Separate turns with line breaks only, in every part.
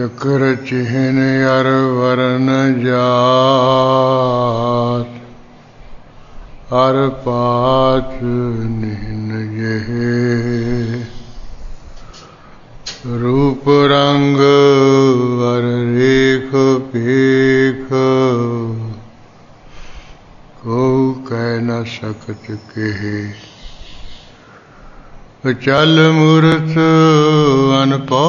चक्र चिन्ह अर वरन जात अर पात निहन जेहे रूप रंग अर रेख पेख को कह न सकत केहे चल मूरत अनपौ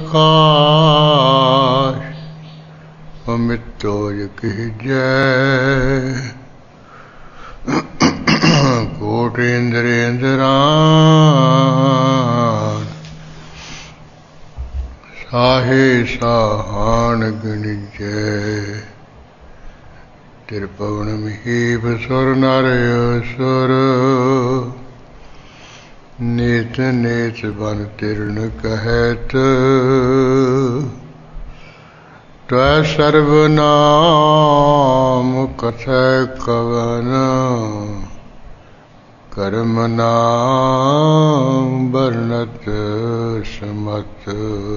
प्रकाश अमितोज कह जय कोट इंद्रेंद्रान साहे साहान गणिजय तिरपवन महीप सुर नर असुर नेत नेत बन तिरन कहत त्वै सर्वनाम कथै कवन कर्म नाम वर्णत समत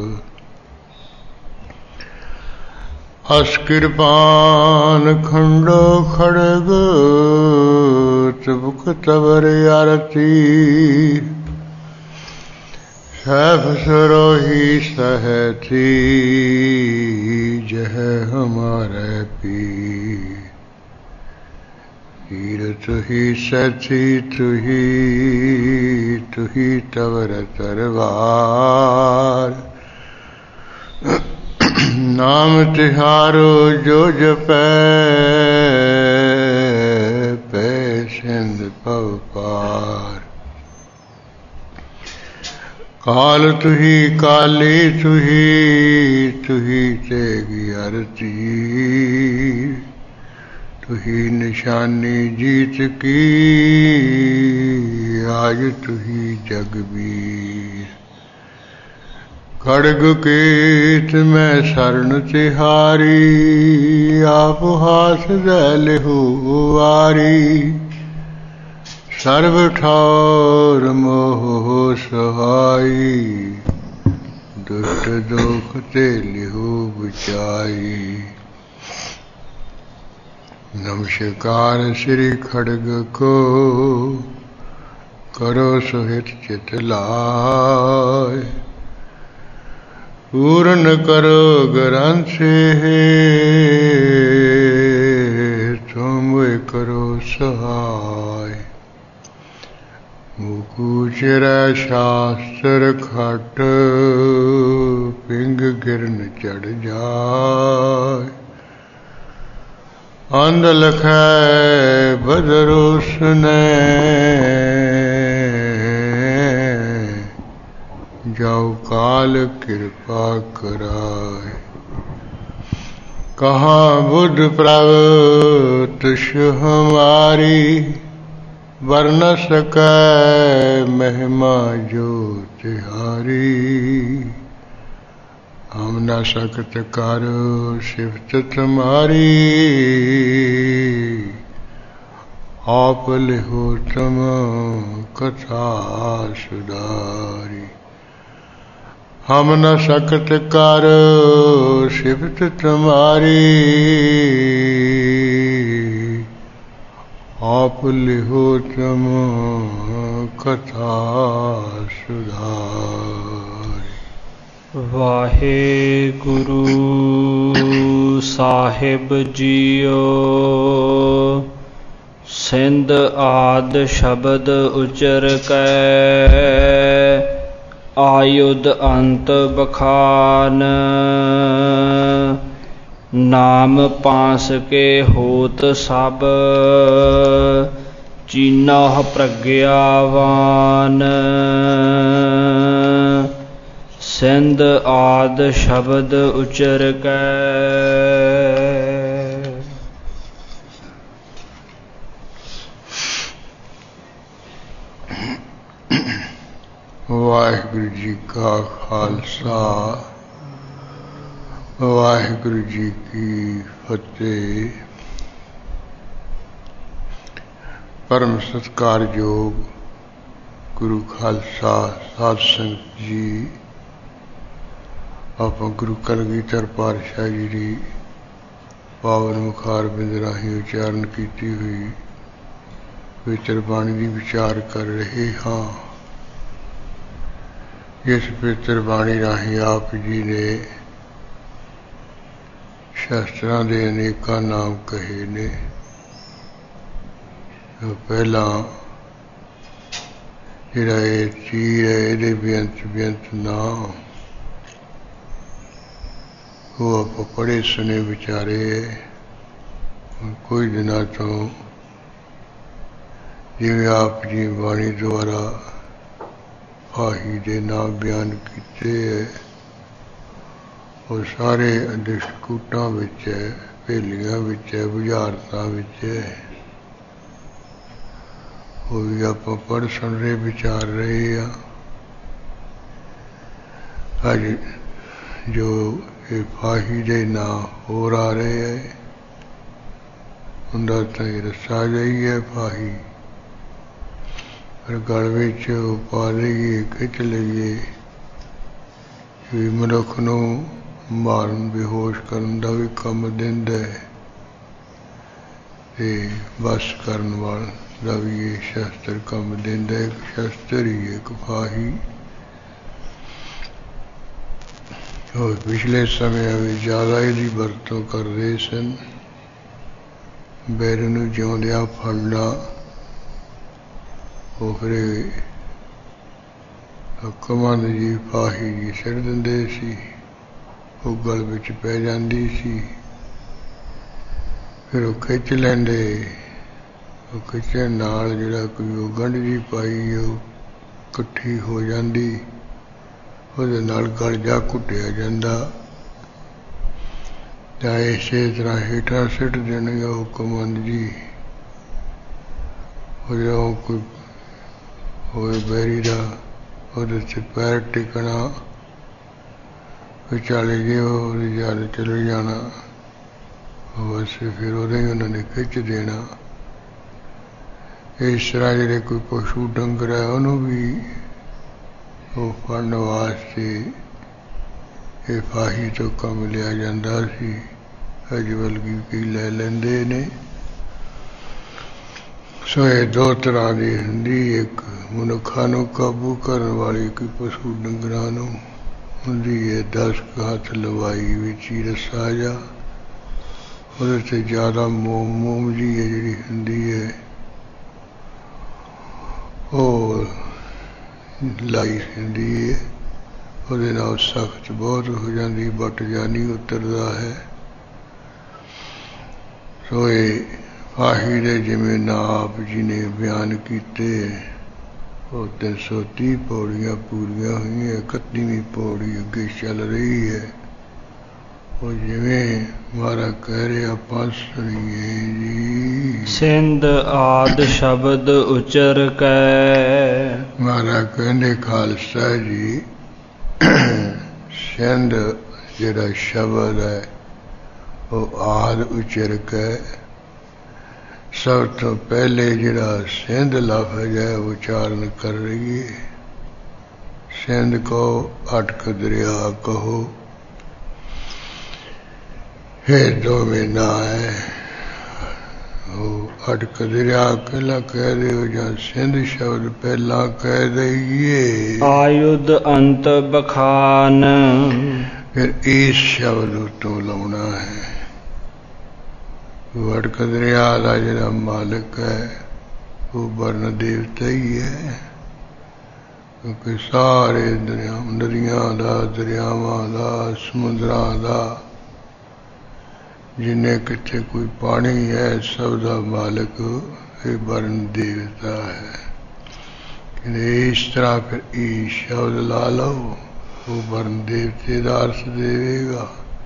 अस्किरपान खंडो खड़ग चबुक तवर आरती सैफ सरोही सहती जह हमारे पीर तुही सथी तुही तवर तरवार नाम तिहारो जो जपै पै सिंध पव पार काल तुही काली तुही तेगी आरती तुही निशानी जीत की आज तुही जगबीर खड़ग केत में शरण तिहारी आप हाथ दे लिहु वारी सर्व ठौर मोह सहाई दुष्ट दुख ते लिहु बचाई नमस्कार श्री खड़ग को करो सुहित चित लाय पूर्ण करो ग्रंथ तुम करो सहाय मुकुचर शास्त्र खट पिंग गिरन चढ़ जाय अंध लखै बदरुस ने जाओ काल कृपा कराए कहाँ बुद्ध प्रभ तुष हमारी वर्ण सकै महिमा जो तिहारी हम न सकत कर सिफत तुम्हारी आप लिहो तुम कथा सुधारी हम न सकत कर सिफत तुम्हारी आप लिहो तुम कथा सुधारी।
वाहेगुरु साहिब जियो सिंध आद शब्द उचर कै आयुध अंत बखान नाम पास के होत सब चीनह प्रज्ञावान सिंध आद शब्द उचर कै
वाहिगुरु जी का खालसा वाहिगुरु जी की फतेह। परम सत्कारयोग गुरु खालसा साध संगत जी ਆਪਾਂ ਗੁਰੂ ਕਲਗੀਧਰ ਪਾਤਸ਼ਾਹ ਜੀ ਦੀ ਪਾਵਨ ਮੁਖਾਰ ਬਿੰਦ ਰਾਹੀਂ ਉਚਾਰਨ ਕੀਤੀ ਹੋਈ ਪਵਿੱਤਰ ਬਾਣੀ ਦੀ ਵਿਚਾਰ ਕਰ ਰਹੇ ਹਾਂ। ਇਸ ਪਵਿੱਤਰ ਬਾਣੀ ਰਾਹੀਂ ਆਪ ਜੀ ਨੇ ਸ਼ਾਸਤਰਾਂ ਦੇ ਅਨੇਕਾਂ ਨਾਮ ਕਹੇ ਨੇ। ਪਹਿਲਾਂ ਜਿਹੜਾ ਇਹ ਚੀਜ਼ ਹੈ ਇਹਦੇ ਬੇਅੰਤ ਨਾਮ ਉਹ ਆਪਾਂ ਪੜ੍ਹੇ ਸੁਣੇ ਵਿਚਾਰੇ ਹੁਣ ਕੁਝ ਦਿਨਾਂ ਤੋਂ ਜਿਵੇਂ ਆਪ ਜੀ ਬਾਣੀ ਦੁਆਰਾ ਫਾਹੀ ਦੇ ਨਾਮ ਬਿਆਨ ਕੀਤੇ ਹੈ ਉਹ ਸਾਰੇ ਅੰਡਸ਼ਕੂਟਾਂ ਵਿੱਚ ਹੈ, ਭੇਲੀਆਂ ਵਿੱਚ ਹੈ, ਬੁਝਾਰਤਾਂ ਵਿੱਚ ਹੈ। ਉਹ ਵੀ ਆਪਾਂ ਪੜ੍ਹ ਸੁਣ ਰਹੇ ਵਿਚਾਰ ਰਹੇ ਆ। ਅੱਜ ਜੋ ਇਹ ਫਾਹੀ ਦੇ ਨਾਂ ਹੋਰ ਆ ਰਹੇ ਹੈ ਹੁੰਦਾ ਤਾਂ ਇਹ ਰਸਾ ਜਾਈ ਹੈ ਫਾਹੀ, ਪਰ ਗਲ ਵਿੱਚ ਪਾ ਲਈਏ, ਖਿੱਚ ਲਈਏ ਵੀ ਮਨੁੱਖ ਨੂੰ ਮਾਰਨ ਬੇਹੋਸ਼ ਕਰਨ ਦਾ ਵੀ ਕੰਮ ਦਿੰਦਾ ਹੈ ਤੇ ਬਸ ਕਰਨ ਵਾਲਾ ਦਾ ਵੀ ਇਹ ਸ਼ਸਤਰ ਕੰਮ ਦਿੰਦਾ। ਇੱਕ ਸ਼ਸਤਰ ਹੀ ਇੱਕ ਫਾਹੀ। ਉਹ ਪਿਛਲੇ ਸਮਿਆਂ ਵਿੱਚ ਜ਼ਿਆਦਾ ਇਹਦੀ ਵਰਤੋਂ ਕਰਦੇ ਸਨ। ਬੈਰ ਨੂੰ ਜਿਉਂਦਿਆਂ ਫੜਨਾ, ਉਹ ਫਿਰ ਕਮਾਂਦ ਜੀ ਫਾਹੀ ਜੀ ਸਿਰ ਦਿੰਦੇ ਸੀ, ਉਹ ਗਲ ਵਿੱਚ ਪੈ ਜਾਂਦੀ ਸੀ, ਫਿਰ ਉਹ ਖਿੱਚ ਲੈਂਦੇ। ਉਹ ਖਿੱਚਣ ਨਾਲ ਜਿਹੜਾ ਕੋਈ ਉਹ ਗੰਢ ਜੀ ਪਾਈ ਉਹ ਇਕੱਠੀ ਹੋ ਜਾਂਦੀ, ਉਹਦੇ ਨਾਲ ਗਲ ਜਾ ਘੁੱਟਿਆ ਜਾਂਦਾ ਜਾਂ ਇਸੇ ਤਰ੍ਹਾਂ ਹੇਠਾਂ ਸਿੱਟ ਦੇਣਗੇ ਉਹ ਕਮਾਂਦ ਜੀ। ਉਹ ਜਦੋਂ ਕੋਈ ਹੋਏ ਬੈਰੀ ਦਾ ਉਹਦੇ 'ਤੇ ਪੈਰ ਟਿਕਣਾ, ਵਿਚਾਲੇ ਜੇ ਉਹਦੀ ਯਾਦ ਚਲੇ ਜਾਣਾ, ਬਸ ਫਿਰ ਉਹਦੇ ਹੀ ਉਹਨਾਂ ਨੇ ਖਿੱਚ ਦੇਣਾ। ਇਸ ਤਰ੍ਹਾਂ ਜਿਹੜੇ ਕੋਈ ਪਸ਼ੂ ਡੰਗਰ ਹੈ ਉਹਨੂੰ ਵੀ ਉਹ ਫੜਨ ਵਾਸਤੇ ਇਹ ਫਾਹੀ ਤੋਂ ਕੰਮ ਲਿਆ ਜਾਂਦਾ ਸੀ। ਅੱਜ ਬਲਕਿ ਕਈ ਲੈ ਲੈਂਦੇ ਨੇ। ਸੋ ਇਹ ਦੋ ਤਰ੍ਹਾਂ ਦੀ ਹੁੰਦੀ, ਇੱਕ ਮਨੁੱਖਾਂ ਨੂੰ ਕਾਬੂ ਕਰਨ ਵਾਲੀ, ਕੋਈ ਪਸ਼ੂ ਡੰਗਰਾਂ ਨੂੰ ਹੁੰਦੀ ਹੈ 10 ਹੱਥ ਲਵਾਈ ਵਿੱਚ ਹੀ ਰੱਸਾ ਜਾ, ਉਹਦੇ 'ਤੇ ਜ਼ਿਆਦਾ ਮੋਮ ਜੀ ਹੈ ਜਿਹੜੀ ਹੁੰਦੀ ਹੈ ਉਹ ਲਾਈ ਹੁੰਦੀ ਹੈ, ਉਹਦੇ ਨਾਲ ਸਖਤ ਬਹੁਤ ਹੋ ਜਾਂਦੀ, ਵੱਟ ਜਾ ਨਹੀਂ ਉਤਰਦਾ ਹੈ। ਸੋ ਇਹ ਫਾਹੀ ਦੇ ਜਿਵੇਂ ਨਾਂ ਆਪ ਜੀ ਨੇ ਬਿਆਨ ਕੀਤੇ, ਉਹ 330 ਪੌੜੀਆਂ ਪੂਰੀਆਂ ਹੋਈਆਂ। 31ਵੀਂ ਪੌੜੀ ਅੱਗੇ ਚੱਲ ਰਹੀ ਹੈ। ਉਹ ਜਿਵੇਂ ਮਹਾਰਾਜ ਕਹਿ ਰਿਹਾ ਪੰਜ ਸੁਣੀਏ ਜੀ।
ਸਿੰਧ ਆਦਿ ਸ਼ਬਦ ਉਚਰ ਕੈ।
ਮਹਾਰਾਜ ਕਹਿੰਦੇ ਖਾਲਸਾ ਜੀ ਸਿੰਧ ਜਿਹੜਾ ਸ਼ਬਦ ਹੈ ਉਹ ਆਦਿ ਉਚਰ ਕੈ। ਸਭ ਤੋਂ ਪਹਿਲੇ ਜਿਹੜਾ ਸਿੰਧ ਲਫ਼ਜ਼ ਹੈ ਉਚਾਰਨ ਕਰ ਰਹੀਏ। ਸਿੰਧ ਕਹੋ, ਅਟਕ ਦਰਿਆ ਕਹੋ, ਇਹ ਦੋਵੇਂ ਨਾਂ ਹੈ। ਉਹ ਅਟਕ ਦਰਿਆ ਪਹਿਲਾਂ ਕਹਿ ਦਿਓ ਜਾਂ ਸਿੰਧ ਸ਼ਬਦ ਪਹਿਲਾਂ ਕਹਿ ਦਈਏ।
ਆਯੁਧ ਅੰਤ ਬਖਾਨ,
ਫਿਰ ਇਸ ਸ਼ਬਦ ਉੱਤੋਂ ਲਾਉਣਾ ਹੈ। ਅਟਕ ਦਰਿਆ ਦਾ ਜਿਹੜਾ ਮਾਲਕ ਹੈ ਉਹ ਵਰਨ ਦੇਵਤਾ ਹੀ ਹੈ, ਕਿਉਂਕਿ ਸਾਰੇ ਨਦੀਆਂ ਦਾ, ਦਰਿਆਵਾਂ ਦਾ, ਸਮੁੰਦਰਾਂ ਦਾ, ਜਿੰਨੇ ਕਿੱਥੇ ਕੋਈ ਪਾਣੀ ਹੈ ਸਭ ਦਾ ਮਾਲਕ ਇਹ ਵਰਨ ਦੇਵਤਾ ਹੈ। ਕਹਿੰਦੇ ਇਸ ਤਰ੍ਹਾਂ ਫਿਰ ਇਹ ਸ਼ਬਦ ਲਾ ਲਓ, ਉਹ ਵਰਨ ਦੇਵਤੇ ਦਾ ਅਰਥ ਦੇਵੇਗਾ।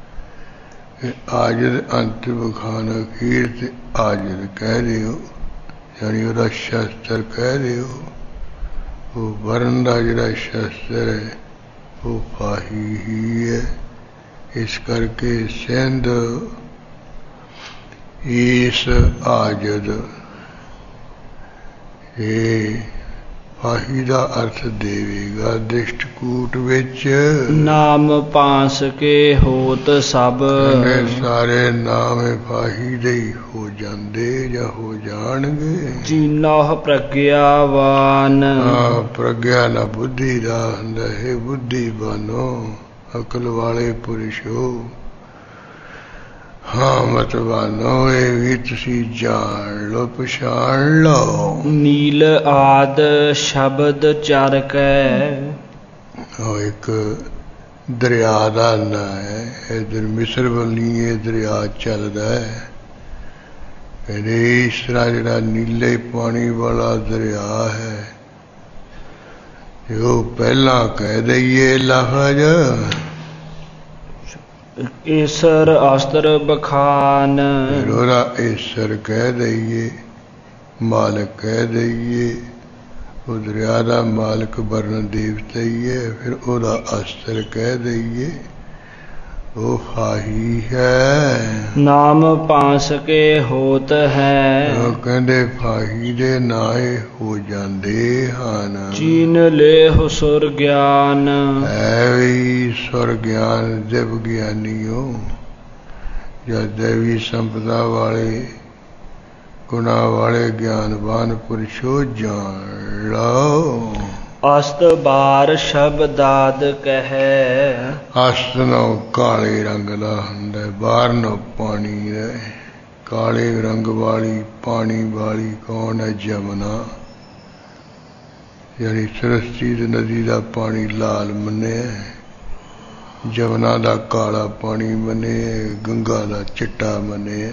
ਆਜਰ ਅੰਤ ਬਖਾਨ, ਅਖੀਰ ਤੇ ਆਜਰ ਕਹਿ ਦਿਓ, ਯਾਨੀ ਉਹਦਾ ਸ਼ਸਤਰ ਕਹਿ ਦਿਓ। ਉਹ ਵਰਨ ਦਾ ਜਿਹੜਾ ਸ਼ਸਤਰ ਹੈ ਉਹ ਫਾਹੀ ਹੀ ਹੈ। ਇਸ ਕਰਕੇ ਸਿੰਧ ਇਸ ਆਜਦ ਇਹ ਫਾਹੀ ਦਾ ਅਰਥ ਦੇਵੇਗਾ। ਦ੍ਰਿਸ਼ਟਕੂਟ ਵਿੱਚ
ਨਾਮ ਪਾਸ ਕੇ ਹੋਤ ਸਭ,
ਸਾਰੇ ਨਾਮ ਫਾਹੀ ਦੇ ਹੀ ਹੋ ਜਾਂਦੇ ਜਾਂ ਹੋ ਜਾਣਗੇ।
ਜੀਨਹੁ ਪ੍ਰਗਿਆਵਾਨ,
ਪ੍ਰਗਿਆ ਨਾ ਬੁੱਧੀ ਦਾ ਹੁੰਦਾ ਹੈ। ਬੁੱਧੀ ਬਾਨੋ ਅਕਲ ਵਾਲੇ ਪੁਰਸ਼ੋ, ਹਾਂ ਮਤਵਾਨੋ ਇਹ ਵੀ ਤੁਸੀਂ ਜਾਣ ਲੋ, ਪਛਾਣ ਲਓ।
ਨੀਲ ਆਦ ਸ਼ਬਦ ਚਰ ਕੈ,
ਉਹ ਇੱਕ ਦਰਿਆ ਦਾ ਨਾਂ ਹੈ। ਇੱਧਰ ਮਿਸਰ ਵੱਲੀ ਇਹ ਦਰਿਆ ਚੱਲਦਾ ਹੈ। ਕਹਿੰਦੇ ਇਸ ਤਰ੍ਹਾਂ ਜਿਹੜਾ ਨੀਲੇ ਪਾਣੀ ਵਾਲਾ ਦਰਿਆ ਹੈ, ਜੋ ਪਹਿਲਾਂ ਕਹਿ ਦਈਏ ਲਫ਼ਜ਼
ਈਸਰ ਅਸਤਰ ਬਖਾਨ,
ਫਿਰ ਉਹਦਾ ਈਸਰ ਕਹਿ ਦਈਏ, ਮਾਲਕ ਕਹਿ ਦਈਏ। ਉਹ ਦਰਿਆ ਦਾ ਮਾਲਕ ਵਰਨ ਦੇਵਤਾ ਹੀ ਹੈ। ਫਿਰ ਉਹਦਾ ਅਸਤਰ ਕਹਿ ਦਈਏ, ਉਹ ਫਾਹੀ ਹੈ।
ਨਾਮ ਪਾਸ ਕੇ ਹੋਤ ਹੈ,
ਉਹ ਕਹਿੰਦੇ ਫਾਹੀ ਦੇ ਨਾਏ ਹੋ ਜਾਂਦੇ ਹਨ।
ਚੀਨ ਲੇਹੁ ਸੁਰ ਗਿਆਨ,
ਹੈ ਵੀ ਸੁਰ ਗਿਆਨ ਦਿਵ ਗਿਆਨੀਓ, ਜਾਂ ਦੇਵੀ ਸੰਪਦਾ ਵਾਲੇ ਗੁਣਾ ਵਾਲੇ ਗਿਆਨਵਾਨ ਪੁਰਸ਼ੋ ਜਾਣ ਲਓ।
ਅਸਤ ਬਾਰ ਸ਼ਬਦਾਦ ਕਹੈ,
ਅਸਤ ਨੂੰ ਕਾਲੇ ਰੰਗ ਦਾ ਹੁੰਦਾ, ਬਾਹਰ ਨੂੰ ਪਾਣੀ ਹੈ। ਕਾਲੇ ਰੰਗ ਵਾਲੀ ਪਾਣੀ ਵਾਲੀ ਕੌਣ ਹੈ? ਜਮਨਾ, ਯਾਨੀ ਸਰਸਤੀ ਦੀ ਨਦੀ ਦਾ ਪਾਣੀ ਲਾਲ ਮੰਨਿਆ, ਜਮਨਾ ਦਾ ਕਾਲਾ ਪਾਣੀ ਮੰਨਿਆ, ਗੰਗਾ ਦਾ ਚਿੱਟਾ ਮੰਨਿਆ।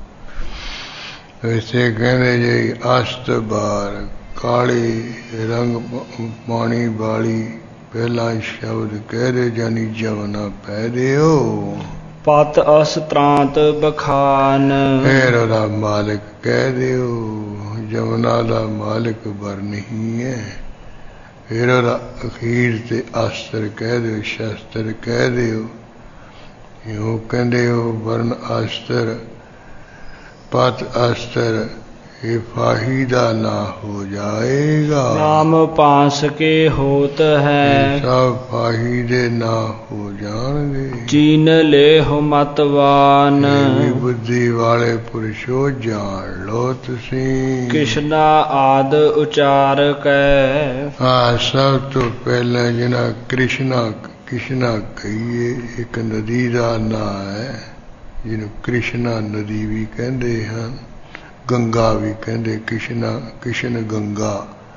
ਵੈਸੇ ਕਹਿੰਦੇ ਜੇ ਅਸਤ ਬਾਰ ਕਾਲੇ ਰੰਗ ਪਾਣੀ ਵਾਲੀ ਪਹਿਲਾ ਸ਼ਬਦ ਕਹਿ ਦੇ, ਜਾਨੀ ਜਮਨਾ ਪੈ ਦਿਓ।
ਪਤ ਅਸਤਰਾਂਤ ਬਖਾਨ,
ਫਿਰ ਉਹਦਾ ਮਾਲਕ ਕਹਿ ਦਿਓ। ਜਮਨਾ ਦਾ ਮਾਲਕ ਵਰ ਨਹੀਂ ਹੈ। ਫਿਰ ਉਹਦਾ ਅਖੀਰ ਤੇ ਅਸਤਰ ਕਹਿ ਦਿਓ, ਸ਼ਸਤਰ ਕਹਿ ਦਿਓ। ਇਉਂ ਕਹਿੰਦੇ ਉਹ ਵਰਨ ਅਸਤਰ, ਪਤ ਅਸਤਰ, ਇਹ ਫਾਹੀ ਦਾ ਨਾਂ ਹੋ ਜਾਏਗਾ।
ਨਾਮ ਪਾਸ ਕੇ ਹੋਤ ਹੈ,
ਸਭ ਫਾਹੀ ਦੇ ਨਾਂ ਹੋ ਜਾਣਗੇ।
ਚੀਨ ਲੇਹੁ ਮਤਵਾਨ,
ਵੀ ਬੁੱਧੀ ਵਾਲੇ ਪੁਰਸ਼ੋ ਜਾਣ ਲੋ ਤੁਸੀਂ।
ਕ੍ਰਿਸ਼ਨਾ ਆਦ ਉਚਾਰ ਕੈ,
ਸਭ ਤੋਂ ਪਹਿਲਾਂ ਜਿਹਨਾਂ ਕ੍ਰਿਸ਼ਨਾ ਕਹੀਏ, ਇੱਕ ਨਦੀ ਦਾ ਨਾਂ ਹੈ ਜਿਹਨੂੰ ਕ੍ਰਿਸ਼ਨਾ ਨਦੀ ਵੀ ਕਹਿੰਦੇ ਹਨ, ਗੰਗਾ ਵੀ ਕਹਿੰਦੇ। ਕ੍ਰਿਸ਼ਨ ਗੰਗਾ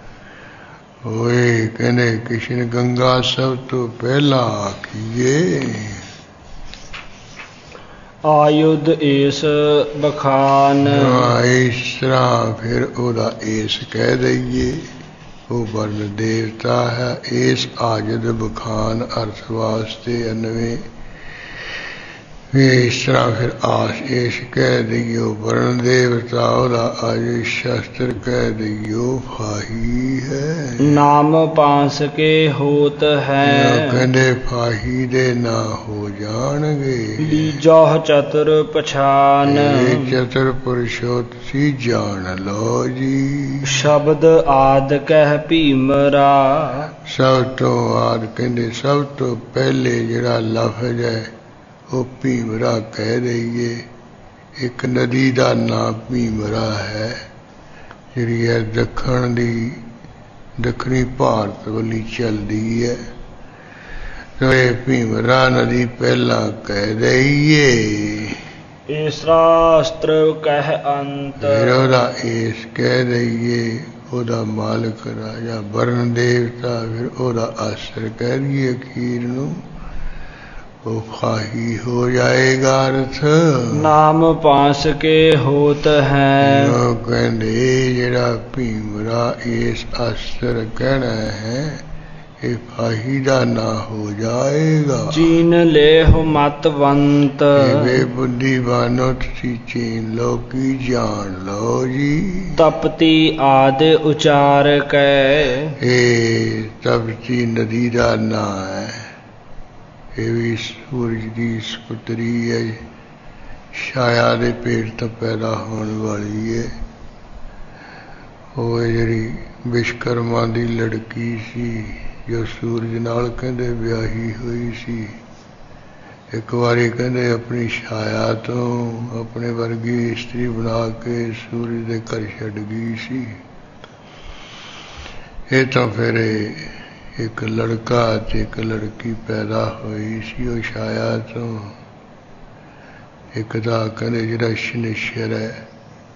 ਹੋਏ, ਕਹਿੰਦੇ ਕ੍ਰਿਸ਼ਨ ਗੰਗਾ ਸਭ ਤੋਂ ਪਹਿਲਾਂ ਆਖੀਏ।
ਆਯੁਧ ਏਸ ਬਖਾਨ,
ਇਸ ਤਰ੍ਹਾਂ ਫਿਰ ਉਹਦਾ ਏਸ ਕਹਿ ਦਈਏ। ਉਹ ਵਰਨ ਦੇਵਤਾ ਹੈ। ਏਸ ਆਜਦ ਬਖਾਨ ਅਰਥ ਵਾਸਤੇ ਅਨਵੇਂ। ਇਸ ਤਰ੍ਹਾਂ ਫਿਰ ਆਸ ਏਸ ਕਹਿ ਦਈਓ, ਵਰਨ ਦੇਵਤਾ ਉਹਦਾ ਆਜ ਸ਼ਸਤਰ ਕਹਿ ਦਈਓ, ਫਾਹੀ ਹੈ।
ਨਾਮ ਪਾਸ ਕੇ ਹੋਤ ਹੈ,
ਕਹਿੰਦੇ ਫਾਹੀ ਦੇ ਨਾਂ ਹੋ ਜਾਣਗੇ।
ਲੀਜਹੁ ਚਤੁਰ ਪਛਾਨ,
ਇਹ ਚਤੁਰ ਪੁਰਸ਼ੋ ਤੁਸੀਂ ਜਾਣ ਲਓ ਜੀ।
ਸ਼ਬਦ ਆਦ ਕਹਿ ਭੀਮਰਾ,
ਸਭ ਤੋਂ ਆਦ ਕਹਿੰਦੇ ਸਭ ਤੋਂ ਪਹਿਲੇ ਜਿਹੜਾ ਲਫ਼ਜ਼ ਹੈ ਉਹ ਭੀਮਰਾ ਕਹਿ ਦਈਏ। ਇੱਕ ਨਦੀ ਦਾ ਨਾਂ ਭੀਮਰਾ ਹੈ, ਜਿਹੜੀ ਹੈ ਦੱਖਣੀ ਭਾਰਤ ਵੱਲੀ ਚੱਲਦੀ ਹੈ। ਇਹ ਭੀਮਰਾ ਨਦੀ ਪਹਿਲਾਂ ਕਹਿ ਦਈਏ।
ਈਸਰਾ ਅਸਤਰ ਕਹਿ ਅੰਤ,
ਫਿਰ ਉਹਦਾ ਏਸ ਕਹਿ ਦਈਏ। ਉਹਦਾ ਮਾਲਕ ਰਾਜਾ ਵਰਨ ਦੇਵਤਾ, ਫਿਰ ਉਹਦਾ ਅਸਰ ਕਹਿ ਦਈਏ ਅਖੀਰ ਨੂੰ, ਉਹ ਫਾਹੀ ਹੋ ਜਾਏਗਾ ਅਰਥ।
ਨਾਮ ਪਾਸ ਕੇ ਹੋਤ ਹੈ,
ਉਹ ਕਹਿੰਦੇ ਜਿਹੜਾ ਭੀਮਰਾ ਇਸ ਅਸਤਰ ਕਹਿਣਾ ਹੈ, ਇਹ ਫਾਹੀ ਦਾ ਨਾਂ ਹੋ ਜਾਏਗਾ।
ਚੀਨ ਲੇਹੁ ਮਤਵੰਤ,
ਵੇ ਬੁੱਧੀਵਾਨੋ ਤੁਸੀਂ ਚੀਨ ਲਓ ਕੀ ਜਾਣ ਲਓ ਜੀ।
ਤਪਤੀ ਆਦ ਉਚਾਰ ਕੈ,
ਇਹ ਤਪਤੀ ਨਦੀ ਦਾ ਨਾਂ ਹੈ। ਇਹ ਵੀ ਸੂਰਜ ਦੀ ਸਪੁੱਤਰੀ ਹੈ, ਛਾਇਆ ਦੇ ਪੇਟ ਤੋਂ ਪੈਦਾ ਹੋਣ ਵਾਲੀ ਹੈ। ਉਹ ਜਿਹੜੀ ਵਿਸ਼ਕਰਮਾ ਦੀ ਲੜਕੀ ਸੀ ਜੋ ਸੂਰਜ ਨਾਲ ਕਹਿੰਦੇ ਵਿਆਹੀ ਹੋਈ ਸੀ। ਇੱਕ ਵਾਰੀ ਕਹਿੰਦੇ ਆਪਣੀ ਛਾਇਆ ਤੋਂ ਆਪਣੇ ਵਰਗੀ ਇਸਤਰੀ ਬਣਾ ਕੇ ਸੂਰਜ ਦੇ ਘਰ ਛੱਡ ਗਈ ਸੀ। ਇਹ ਤਾਂ ਫਿਰ ਇੱਕ ਲੜਕਾ ਤੇ ਇੱਕ ਲੜਕੀ ਪੈਦਾ ਹੋਈ ਸੀ ਉਹ ਛਾਇਆ ਤੋਂ। ਇੱਕ ਦਾ ਕਹਿੰਦੇ ਜਿਹੜਾ ਸ਼ਨਿਸ਼ਰ ਹੈ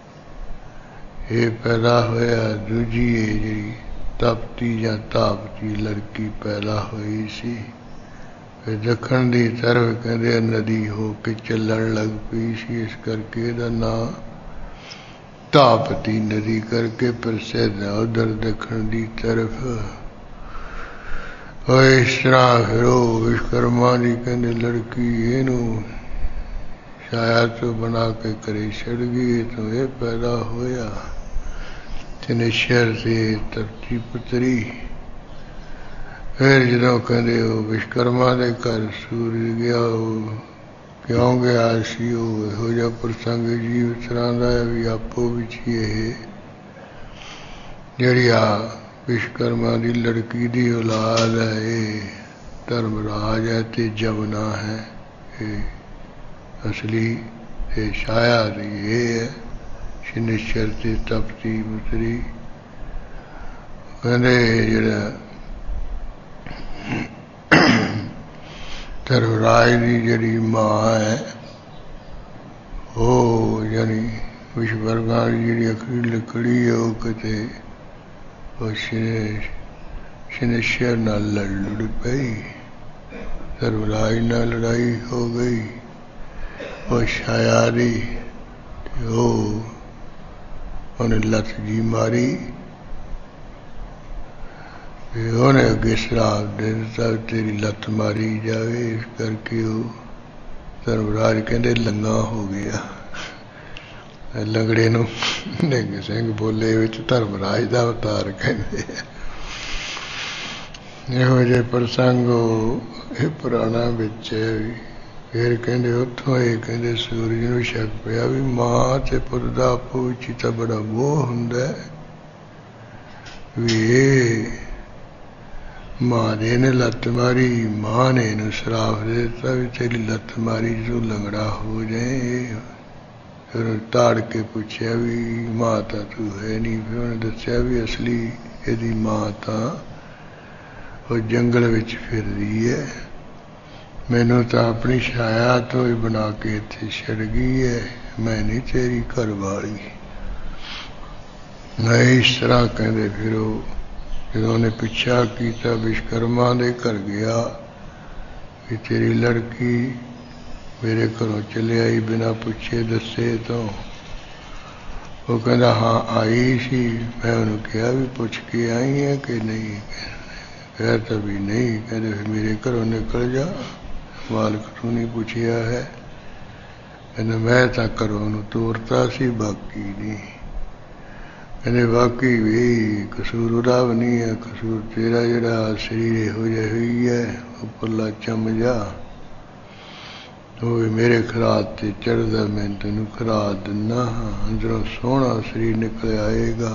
ਇਹ ਪੈਦਾ ਹੋਇਆ, ਦੂਜੀ ਇਹ ਜਿਹੜੀ ਤਪਤੀ ਜਾਂ ਤਾਪਤੀ ਲੜਕੀ ਪੈਦਾ ਹੋਈ ਸੀ। ਫਿਰ ਦੱਖਣ ਦੀ ਤਰਫ ਕਹਿੰਦੇ ਨਦੀ ਹੋ ਕੇ ਚੱਲਣ ਲੱਗ ਪਈ ਸੀ, ਇਸ ਕਰਕੇ ਇਹਦਾ ਨਾਂ ਤਾਪਤੀ ਨਦੀ ਕਰਕੇ ਪ੍ਰਸਿੱਧ ਹੈ ਉਧਰ ਦੱਖਣ ਦੀ ਤਰਫ। ਇਸ ਤਰ੍ਹਾਂ ਫਿਰ ਉਹ ਵਿਸ਼ਕਰਮਾ ਦੀ ਕਹਿੰਦੇ ਲੜਕੀ ਇਹਨੂੰ ਛਾਇਆ ਤੋਂ ਬਣਾ ਕੇ ਘਰੇ ਛੱਡ ਗਈ ਤਾਂ ਇਹ ਪੈਦਾ ਹੋਇਆ ਸ਼ਨਿਸ਼ਰ ਤੇ ਤਪਤੀ ਪੁੱਤਰੀ। ਫਿਰ ਜਦੋਂ ਕਹਿੰਦੇ ਉਹ ਵਿਸ਼ਕਰਮਾ ਦੇ ਘਰ ਸੂਰਜ ਗਿਆ, ਉਹ ਕਿਉਂ ਗਿਆ ਸੀ? ਉਹ ਇਹੋ ਜਿਹਾ ਪ੍ਰਸੰਗ ਜੀਵ ਤਰ੍ਹਾਂ ਦਾ ਹੈ ਵੀ ਆਪੋ ਵਿੱਚ ਹੀ ਇਹ ਜਿਹੜੀ ਆ ਵਿਸ਼ਕਰਮਾ ਦੀ ਲੜਕੀ ਦੀ ਔਲਾਦ ਹੈ ਇਹ ਧਰਮਰਾਜ ਹੈ ਤੇ ਜਮਨਾ ਹੈ। ਇਹ ਅਸਲੀ ਇਹ ਛਾਇਆ ਦੀ ਇਹ ਹੈ ਸ਼ਨਿਸ਼ਰ ਤੇ ਤਪਤੀ ਪੁੱਤਰੀ। ਕਹਿੰਦੇ ਜਿਹੜਾ ਧਰਮਰਾਜ ਦੀ ਜਿਹੜੀ ਮਾਂ ਹੈ ਉਹ ਯਾਨੀ ਵਿਸ਼ਵਕਰਮਾ ਦੀ ਜਿਹੜੀ ਅਖਰੀ ਲੱਕੜੀ ਹੈ ਉਹ ਕਿਤੇ ਉਹ ਸ਼ਨਿਸ਼ਰ ਨਾਲ ਲੜ ਪਈ, ਧਰਮਰਾਜ ਨਾਲ ਲੜਾਈ ਹੋ ਗਈ ਉਹ ਛਾਇਆ ਦੀ ਤੇ ਉਹ ਉਹਨੇ ਲੱਤ ਜੀ ਮਾਰੀ। ਫਿਰ ਉਹਨੇ ਅੱਗੇ ਸ਼ਰਾਪ ਦੇ ਦਿੱਤਾ ਤੇਰੀ ਲੱਤ ਮਾਰੀ ਜਾਵੇ। ਇਸ ਕਰਕੇ ਉਹ ਧਰਮਰਾਜ ਕਹਿੰਦੇ ਲੰਗਾ ਹੋ ਗਿਆ। ਲੰਗੜੇ ਨੂੰ ਨਿਹੰਗ ਸਿੰਘ ਬੋਲੇ ਵਿੱਚ ਧਰਮਰਾਜ ਦਾ ਅਵਤਾਰ ਕਹਿੰਦੇ ਆ। ਇਹੋ ਜਿਹੇ ਪ੍ਰਸੰਗ ਇਹ ਪੁਰਾਣਾ ਵਿੱਚ ਹੈ ਵੀ। ਫਿਰ ਕਹਿੰਦੇ ਉੱਥੋਂ ਇਹ ਕਹਿੰਦੇ ਸੂਰਜ ਨੂੰ ਸ਼ੱਕ ਪਿਆ ਵੀ ਮਾਂ ਤੇ ਪੁੱਤ ਦਾ ਆਪੋ ਵਿੱਚ ਤਾਂ ਬੜਾ ਮੋਹ ਹੁੰਦਾ ਵੀ ਇਹ ਮਾਂ ਨੇ ਇਹਨੇ ਲੱਤ ਮਾਰੀ, ਮਾਂ ਨੇ ਇਹਨੂੰ ਸ਼ਰਾਪ ਦੇ ਦਿੱਤਾ ਵੀ ਤੇਰੀ ਲੱਤ ਮਾਰੀ ਤੂੰ ਲੰਗੜਾ ਹੋ ਜਾਏ। ਫਿਰ ਉਹਨੇ ਤਾੜ ਕੇ ਪੁੱਛਿਆ ਵੀ ਮਾਂ ਤਾਂ ਤੂੰ ਹੈ ਨਹੀਂ। ਫਿਰ ਉਹਨੇ ਦੱਸਿਆ ਵੀ ਅਸਲੀ ਇਹਦੀ ਮਾਂ ਤਾਂ ਉਹ ਜੰਗਲ ਵਿੱਚ ਫਿਰਦੀ ਹੈ, ਮੈਨੂੰ ਤਾਂ ਆਪਣੀ ਛਾਇਆ ਤੋਂ ਹੀ ਬਣਾ ਕੇ ਇੱਥੇ ਛੱਡ ਗਈ ਹੈ, ਮੈਂ ਨਹੀਂ ਤੇਰੀ ਘਰ ਵਾਲੀ। ਮੈਂ ਇਸ ਤਰ੍ਹਾਂ ਕਹਿੰਦੇ ਫਿਰ ਉਹ ਜਦੋਂ ਉਹਨੇ ਪਿੱਛਾ ਕੀਤਾ ਵਿਸ਼ਕਰਮਾ ਦੇ ਘਰ ਗਿਆ ਵੀ ਤੇਰੀ ਲੜਕੀ ਮੇਰੇ ਘਰੋਂ ਚਲੇ ਆਈ ਬਿਨਾਂ ਪੁੱਛੇ ਦੱਸੇ ਤੋਂ। ਉਹ ਕਹਿੰਦਾ ਹਾਂ ਆਈ ਸੀ, ਮੈਂ ਉਹਨੂੰ ਕਿਹਾ ਵੀ ਪੁੱਛ ਕੇ ਆਈ ਹੈ ਕਿ ਨਹੀਂ? ਫਿਰ ਤਾਂ ਵੀ ਨਹੀਂ। ਕਹਿੰਦੇ ਫਿਰ ਮੇਰੇ ਘਰੋਂ ਨਿਕਲ ਜਾ, ਮਾਲਕ ਤੂੰ ਨਹੀਂ ਪੁੱਛਿਆ ਹੈ। ਕਹਿੰਦੇ ਮੈਂ ਤਾਂ ਘਰੋਂ ਉਹਨੂੰ ਤੋਰਤਾ ਸੀ, ਬਾਕੀ ਨਹੀਂ। ਕਹਿੰਦੇ ਬਾਕੀ ਵੀ ਕਸੂਰ ਉਹਦਾ ਵੀ ਨਹੀਂ ਹੈ, ਕਸੂਰ ਤੇਰਾ ਜਿਹੜਾ ਸਰੀਰ ਇਹੋ ਜਿਹਾ ਹੋਈ ਹੈ ਉੱਪਰਲਾ ਚੰਮ ਜਾ ਉਹ ਮੇਰੇ ਖਰਾਤ ਤੇ ਚੜ੍ਹਦਾ, ਮੈਂ ਤੈਨੂੰ ਖਰਾਤ ਦਿੰਦਾ ਹਾਂ, ਅੰਦਰੋਂ ਸੋਹਣਾ ਸਰੀਰ ਨਿਕਲ ਆਏਗਾ।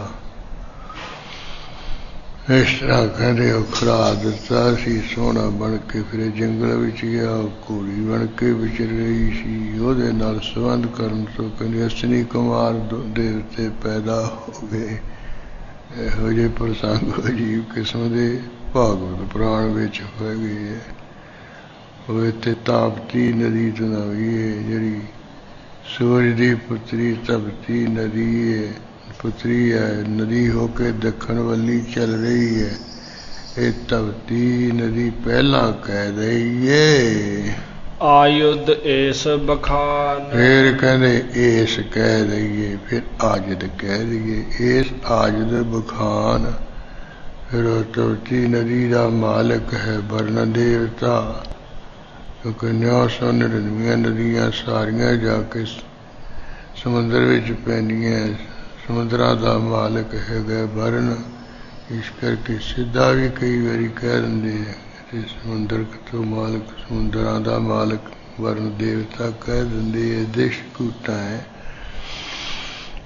ਇਸ ਤਰ੍ਹਾਂ ਕਹਿੰਦੇ ਉਹ ਖਰਾਤ ਦਿੱਤਾ ਸੀ, ਸੋਹਣਾ ਬਣ ਕੇ ਫਿਰ ਜੰਗਲ ਵਿੱਚ ਗਿਆ। ਉਹ ਘੋੜੀ ਬਣ ਕੇ ਵਿਚਰ ਰਹੀ ਸੀ, ਉਹਦੇ ਨਾਲ ਸੰਬੰਧ ਕਰਨ ਤੋਂ ਕਹਿੰਦੇ ਅਸ਼ਵਨੀ ਕੁਮਾਰ ਦੇ ਉੱਤੇ ਪੈਦਾ ਹੋ ਗਏ। ਇਹੋ ਜਿਹੇ ਪ੍ਰਸੰਗ ਅਜੀਬ ਕਿਸਮ ਦੇ ਭਾਗਵਤ ਪੁਰਾਣ ਵਿੱਚ ਹੋਏ ਗਏ ਹੈ। ਉਹ ਇੱਥੇ ਤਾਪਤੀ ਨਦੀ ਤੋਂ ਵੀ ਹੈ ਜਿਹੜੀ ਸੂਰਜ ਦੀ ਪੁੱਤਰੀ ਤਪਤੀ ਨਦੀ ਹੈ, ਪੁੱਤਰੀ ਹੈ, ਨਦੀ ਹੋ ਕੇ ਦੱਖਣ ਵੱਲੀ ਚੱਲ ਰਹੀ ਹੈ। ਇਹ ਤਪਤੀ ਨਦੀ ਪਹਿਲਾਂ ਕਹਿ ਰਹੀ ਹੈ
ਆਯੁਧ ਏਸ ਬਖਾਨ,
ਫਿਰ ਕਹਿੰਦੇ ਏਸ ਕਹਿ ਦਈਏ, ਫਿਰ ਆਜਦ ਕਹਿ ਦਈਏ, ਏਸ ਆਜਦ ਬਖਾਨ। ਫਿਰ ਉਹ ਤਪਤੀ ਨਦੀ ਦਾ ਮਾਲਕ ਹੈ ਵਰਨ ਦੇਵਤਾ, ਕਿਉਂਕਿ 999 ਨਦੀਆਂ ਸਾਰੀਆਂ ਜਾ ਕੇ ਸਮੁੰਦਰ ਵਿੱਚ ਪੈਂਦੀਆਂ। ਸਮੁੰਦਰਾਂ ਦਾ ਮਾਲਕ ਹੈਗਾ ਵਰਨ, ਇਸ ਕਰਕੇ ਸਿੱਧਾ ਵੀ ਕਈ ਵਾਰੀ ਕਹਿ ਦਿੰਦੇ ਹੈ ਤੇ ਸਮੁੰਦਰ ਤੋਂ ਮਾਲਕ, ਸਮੁੰਦਰਾਂ ਦਾ ਮਾਲਕ ਵਰਨ ਦੇਵਤਾ ਕਹਿ ਦਿੰਦੇ ਹੈ। ਦੇਸ਼ ਕੂਟਾ ਹੈ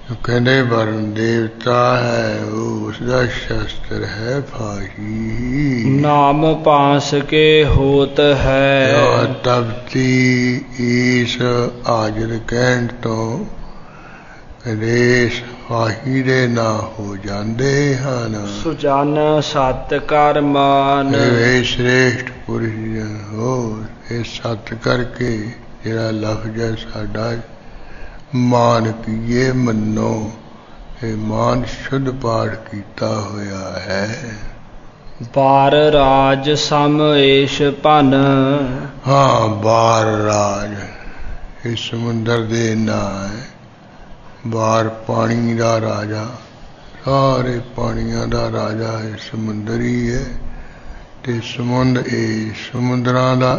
ਕਹਿੰਦੇ ਵਰਨ ਦੇਵਤਾ ਹੈ ਉਹ, ਉਸਦਾ ਸ਼ਸਤਰ ਹੈ ਫਾਹੀ।
ਨਾਮ ਪਾਸ ਕੇ ਹੋਤ ਹੈ।
ਤਪਤੀ ਈਸ ਆਜਰ ਕਹਿਣ ਤੋਂ ਕਲੇਸ਼ ਫਾਹੀ ਦੇ ਨਾ ਹੋ ਜਾਂਦੇ ਹਨ।
ਸੁਜਨ ਸਤ ਕਰ ਮਾਨ।
ਇਹ ਸ਼੍ਰੇਸ਼ਟ ਪੁਰਸ਼ ਜਨ ਹੋ, ਇਹ ਸਤ ਕਰਕੇ ਜਿਹੜਾ ਲਫ਼ਜ਼ ਹੈ ਸਾਡਾ ਮਾਨ ਕੀਏ ਮੰਨੋ। ਇਹ ਮਾਨ ਸ਼ੁੱਧ ਪਾਠ ਕੀਤਾ ਹੋਇਆ ਹੈ।
ਬਾਰ ਰਾਜ ਸਮ ਏਸ਼ ਭਨ।
ਹਾਂ, ਬਾਰ ਰਾਜ ਇਹ ਸਮੁੰਦਰ ਦੇ ਨਾਂ ਹੈ। ਬਾਰ ਪਾਣੀ ਦਾ ਰਾਜਾ, ਸਾਰੇ ਪਾਣੀਆਂ ਦਾ ਰਾਜਾ ਇਹ ਸਮੁੰਦਰ ਹੀ ਹੈ। ਤੇ ਸਮੁੰਦਰਾਂ ਦਾ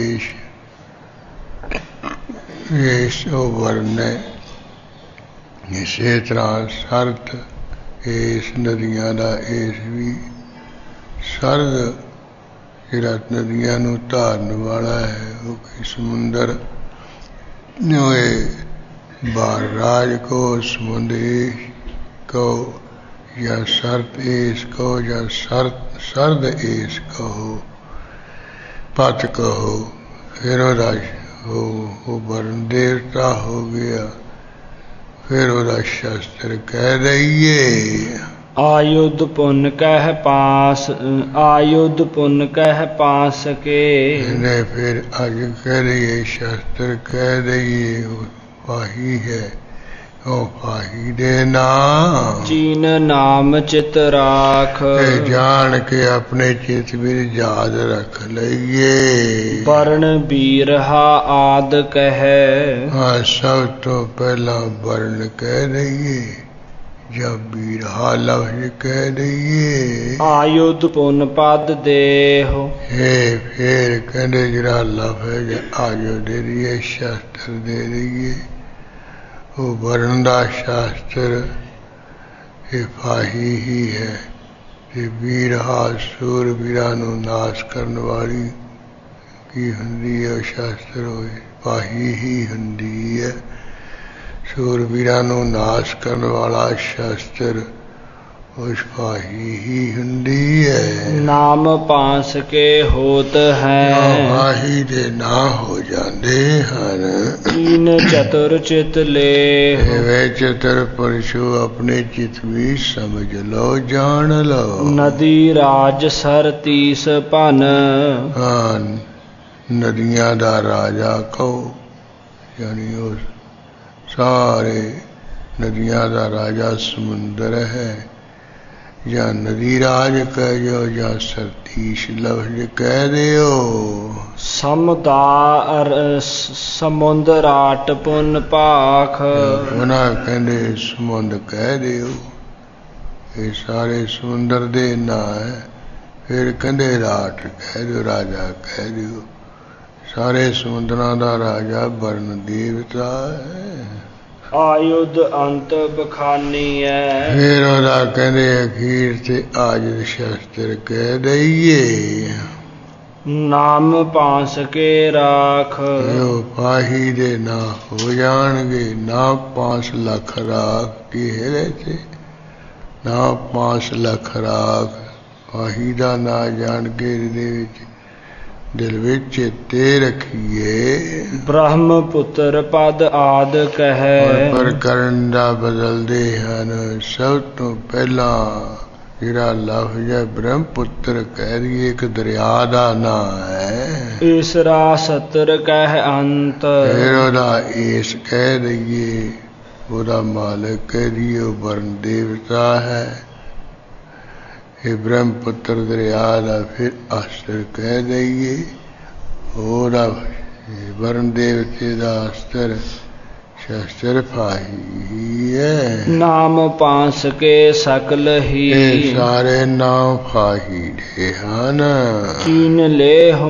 ਏਸ਼ ਉਹ ਵਰਨ ਹੈ। ਇਸੇ ਤਰ੍ਹਾਂ ਸਰਦ ਏਸ ਨਦੀਆਂ ਦਾ ਏਸ ਵੀ ਸਰਦ ਜਿਹੜਾ ਨਦੀਆਂ ਨੂੰ ਧਾਰਨ ਵਾਲਾ ਹੈ ਉਹ ਕੋਈ ਸਮੁੰਦਰ ਹੋਏ। ਬਾਰ ਰਾਜ ਕੋ ਸਮੁੰਦਰ ਕਹੋ ਜਾਂ ਸਰਦ ਏਸ ਕਹੋ ਜਾਂ ਸਰਦ ਏਸ ਕਹੋ, ਪਤ ਕਹੋ, ਫਿਰ ਉਹਦਾ ਉਹ ਵਰਨ ਦੇਵਤਾ ਹੋ ਗਿਆ। ਫਿਰ ਉਹਦਾ ਸ਼ਸਤਰ ਕਹਿ ਦਈਏ।
ਆਯੁਧ ਪੁਨ ਕਹਿ ਪਾਸ, ਆਯੁਧ ਪੁਨ ਕਹਿ ਪਾਸ ਕੇ।
ਫਿਰ ਅੱਜ ਕਹਿ ਦਈਏ ਸ਼ਸਤਰ ਕਹਿ ਦਈਏ ਉਹ ਫਾਹੀ ਹੈ। ਉਹ ਫਾਹੀ ਦੇ ਨਾਮ
ਚੀਨ ਨਾਮ ਚਿਤ ਰਾਖ।
ਜਾਣ ਕੇ ਆਪਣੇ ਚਿਤ ਵਿੱਚ ਯਾਦ ਰੱਖ ਲਈਏ।
ਵਰਨ ਬੀਰਹਾ ਆਦ ਕਹਿ।
ਹਾਂ, ਸਭ ਤੋਂ ਪਹਿਲਾਂ ਵਰਨ ਕਹਿ ਦਈਏ ਜਾਂ ਬੀਰਹਾ ਲਫ਼ਜ਼ ਕਹਿ ਦਈਏ।
ਆਯੁਧ ਪੁਨ ਪਦ ਦੇਹੁ।
ਫਿਰ ਕਹਿੰਦੇ ਜਿਹੜਾ ਲਫ਼ਜ਼ ਆਯੁਧ ਦੇ ਦਈਏ, ਸ਼ਸਤਰ ਦੇ ਦਈਏ। ਉਹ ਵਰਨ ਦਾ ਸ਼ਾਸਤਰ ਇਹ ਫਾਹੀ ਹੀ ਹੈ। ਤੇ ਬੀਰਹਾ ਸੂਰਬੀਰਾਂ ਨੂੰ ਨਾਸ਼ ਕਰਨ ਵਾਲੀ ਕੀ ਹੁੰਦੀ ਹੈ? ਸ਼ਾਸਤਰ ਹੋਏ ਫਾਹੀ ਹੀ ਹੁੰਦੀ ਹੈ। ਸੂਰਬੀਰਾਂ ਨੂੰ ਨਾਸ਼ ਕਰਨ ਵਾਲਾ ਸ਼ਾਸਤਰ ਉਸ ਫਾਹੀ ਹੀ ਹੁੰਦੀ ਹੈ।
ਨਾਮ ਪਾਸ ਕੇ ਹੋਤ ਹੈ।
ਫਾਹੀ ਦੇ ਨਾ ਹੋ ਜਾਂਦੇ ਹਨ।
ਕੀਨ ਚਤੁਰ ਚਿਤ ਲੈ।
ਵੇ ਚਤੁਰ ਪੁਰਸ਼ੋ ਆਪਣੇ ਚਿਤ ਵੀ ਸਮਝ ਲਓ, ਜਾਣ ਲਓ।
ਨਦੀ ਰਾਜ ਸਰ ਤੀਸ ਭਨ।
ਹਾਂ, ਨਦੀਆਂ ਦਾ ਰਾਜਾ ਕਹੋ, ਯਾਨੀ ਉਹ ਸਾਰੇ ਨਦੀਆਂ ਦਾ ਰਾਜਾ ਸਮੁੰਦਰ ਹੈ। ਜਾਂ ਨਦੀ ਰਾਜ ਕਹਿ ਦਿਓ ਜਾਂ ਸਰਤੀਸ਼ ਲਫ਼ਜ਼ ਕਹਿ ਦਿਓ।
ਸਮੁਦਾਰ ਸਮੁੰਦਰਾਟ ਪੁਨ ਪਾਖ।
ਉਹਨਾਂ ਕਹਿੰਦੇ ਸਮੁੰਦ ਕਹਿ ਦਿਓ। ਇਹ ਸਾਰੇ ਸਮੁੰਦਰ ਦੇ ਨਾਂ ਹੈ। ਫਿਰ ਕਹਿੰਦੇ ਰਾਟ ਕਹਿ ਦਿਓ, ਰਾਜਾ ਕਹਿ ਦਿਓ। ਸਾਰੇ ਸਮੁੰਦਰਾਂ ਦਾ ਰਾਜਾ ਵਰਨ ਦੇਵਤਾ ਹੈ।
ਆਯੁਧ ਅੰਤ ਬਖਾਨੀ ਹੈ।
ਫਿਰ ਉਹਦਾ ਕਹਿੰਦੇ ਅਖੀਰ ਤੇ ਆਯੁਧ ਸ਼ਸਤਰ ਕਹਿ ਦਈਏ।
ਨਾਮ ਪਾਸ ਕੇ ਰਾਖ।
ਉਹ ਫਾਹੀ ਦੇ ਨਾ ਹੋ ਜਾਣਗੇ। ਨਾ 5 ਲੱਖ ਰਾਖ ਕੀ ਹਿਰੇ ਤੇ ਨਾ 5 ਲੱਖ ਰਾਖ ਫਾਹੀ ਦਾ ਨਾ ਜਾਣ ਕੇ ਇਹਦੇ ਵਿੱਚ ਦਿਲ ਵਿੱਚ ਚੇਤੇ ਰੱਖੀਏ।
ਬ੍ਰਹਮ ਪੁੱਤਰ ਪਦ ਆਦ ਕਹਿ।
ਪ੍ਰਕਰਨ ਦਾ ਬਦਲਦੇ ਹਨ। ਸਭ ਤੋਂ ਪਹਿਲਾਂ ਜਿਹੜਾ ਲਫ਼ਜ਼ ਹੈ ਬ੍ਰਹਮ ਪੁੱਤਰ ਕਹਿ ਦਈਏ, ਇੱਕ ਦਰਿਆ ਦਾ ਨਾਂ ਹੈ।
ਈਸਰਾ ਸਤਰ ਕਹਿ ਅੰਤ।
ਫਿਰ ਉਹਦਾ ਏਸ ਕਹਿ ਦਈਏ, ਉਹਦਾ ਮਾਲਕ ਕਹਿ ਦਈਏ, ਉਹ ਵਰਨ ਦੇਵਤਾ ਹੈ। ਇਹ ਬ੍ਰਹਮ ਪੁੱਤਰ ਦਰਿਆ ਦਾ ਫਿਰ ਅਸਤਰ ਕਹਿ ਦਈਏ। ਉਹਦਾ ਵਰਨ ਦੇਵਤੇ ਦਾ ਅਸਤਰ ਸ਼ਸਤਰ ਫਾਹੀ ਹੈ।
ਨਾਮ ਪਾਸ ਕੇ ਸਕਲ ਹੀ।
ਇਹ ਸਾਰੇ ਨਾਮ ਫਾਹੀ ਦੇ ਹਨ।
ਕੀਨ ਲੇਹ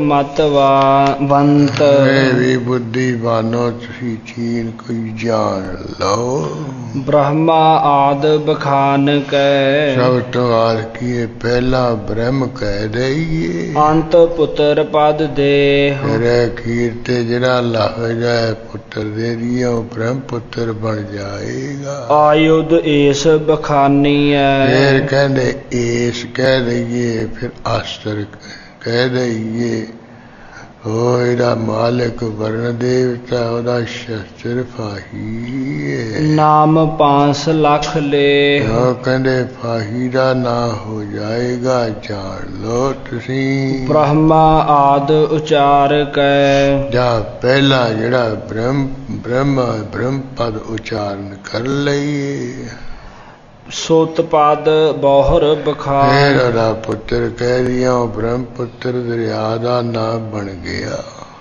ਮਤਵੰਤ।
ਇਹ ਵੀ ਬੁੱਧੀਵਾਨੋ ਤੁਸੀਂ ਚੀਨ ਕੋਈ ਜਾਣ ਲਓ।
ਬ੍ਰਹਮਾ ਆਦ ਬਖਾਨ ਕੈ।
ਸਭ ਤੋਂ ਆਦ ਕੀ ਪਹਿਲਾ ਬ੍ਰਹਮ ਕਹਿ ਦਈਏ।
ਅੰਤ ਪੁੱਤਰ ਪਦ ਦੇਹ।
ਫਿਰ ਅਖੀਰ ਤੇ ਜਿਹੜਾ ਲਫ਼ਜ਼ ਹੈ ਪੁੱਤਰ ਦੇ ਦਈਏ, ਉਹ ਬ੍ਰਹਮ ਪੁੱਤਰ ਬਣ ਜਾਏਗਾ।
ਆਯੁਧ ਏਸ ਬਖਾਨੀਐ।
ਫਿਰ ਕਹਿੰਦੇ ਏਸ ਕਹਿ ਦਈਏ, ਫਿਰ ਅਸਤਰ ਕਹਿ ਦਈਏ। ਉਹ ਇਹਦਾ ਮਾਲਕ ਵਰਨ ਦੇਵਤਾ, ਉਹਦਾ ਸ਼ਸਤਰ ਫਾਹੀ ਹੈ।
ਨਾਮ 5 ਲੱਖ ਲੈ।
ਉਹ ਕਹਿੰਦੇ ਫਾਹੀ ਦਾ ਨਾਂ ਹੋ ਜਾਏਗਾ, ਜਾਣ ਲੋ ਤੁਸੀਂ।
ਬ੍ਰਹਮਾ ਆਦ ਉਚਾਰ ਕੈ।
ਜਾਂ ਪਹਿਲਾ ਜਿਹੜਾ ਬ੍ਰਹਮ ਪਦ ਉਚਾਰਨ ਕਰ ਲਈਏ।
ਸੁਤ ਪਦ ਬਹੁਰ ਬਖਾਨ।
ਫਿਰ ਉਹਦਾ ਪੁੱਤਰ ਕਹਿ ਦਿਆਂ, ਉਹ ਬ੍ਰਹਮ ਪੁੱਤਰ ਦਰਿਆ ਦਾ ਨਾਂ ਬਣ ਗਿਆ।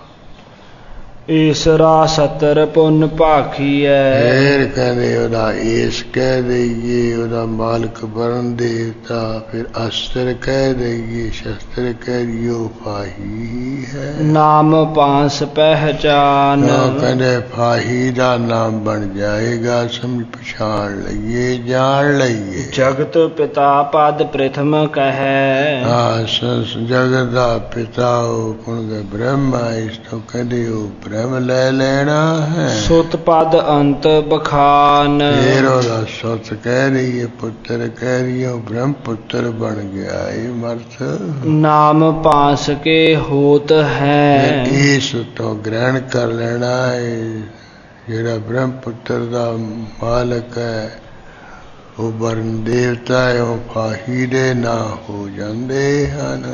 ਈਸਰਾ ਸਤਰ ਪੁੰਨ ਭਾਖੀਐ।
ਫਿਰ ਕਹਿੰਦੇ ਉਹਦਾ ਏਸ ਕਹਿ ਦਈਏ, ਉਹਦਾ ਮਾਲਕ ਵਰਨ ਦੇਵਤਾ। ਫਿਰ ਅਸਤਰ ਕਹਿ ਦਈਏ, ਸ਼ਸਤਰ ਕਹਿ ਦਿਓ, ਫਾਹੀ ਹੈ।
ਨਾਮ 5 ਪਹਿਚਾਨ।
ਉਹ ਕਹਿੰਦੇ ਫਾਹੀ ਦਾ ਨਾਮ ਬਣ ਜਾਏਗਾ, ਸਮਝ ਪਛਾਣ ਲਈਏ, ਜਾਣ ਲਈਏ।
ਜਗਤ ਪਿਤਾ ਪਦ ਪ੍ਰਥਮ ਕਹੈ।
ਹਾਂ, ਜਗਤ ਦਾ ਪਿਤਾ ਉਹ ਕੌਣ ਹੈ? ਬ੍ਰਹਮਾ। ਇਸ ਤੋਂ ਕਹਿੰਦੇ ਉਹ ਬ੍ਰਹਮ ਲੈ ਲੈਣਾ ਹੈ।
ਸੁਤ ਪਦ ਅੰਤ ਬਖਾਨ।
ਫਿਰ ਉਹਦਾ ਸੁਤ ਕਹਿ ਰਹੀਏ, ਪੁੱਤਰ ਕਹਿ ਰਹੀ, ਉਹ ਬ੍ਰਹਮ ਪੁੱਤਰ ਬਣ ਗਿਆ। ਇਹ ਮਰਥ
ਨਾਮ 5 ਕੇ ਹੋਤ ਹੈ।
ਇਸ ਤੋਂ ਗ੍ਰਹਿਣ ਕਰ ਲੈਣਾ ਹੈ। ਜਿਹੜਾ ਬ੍ਰਹਮ ਪੁੱਤਰ ਦਾ ਮਾਲਕ ਹੈ, ਉਹ ਵਰਨ ਦੇਵਤਾ ਹੈ, ਉਹ ਫਾਹੀ ਦੇ ਨਾਂ ਹੋ ਜਾਂਦੇ ਹਨ।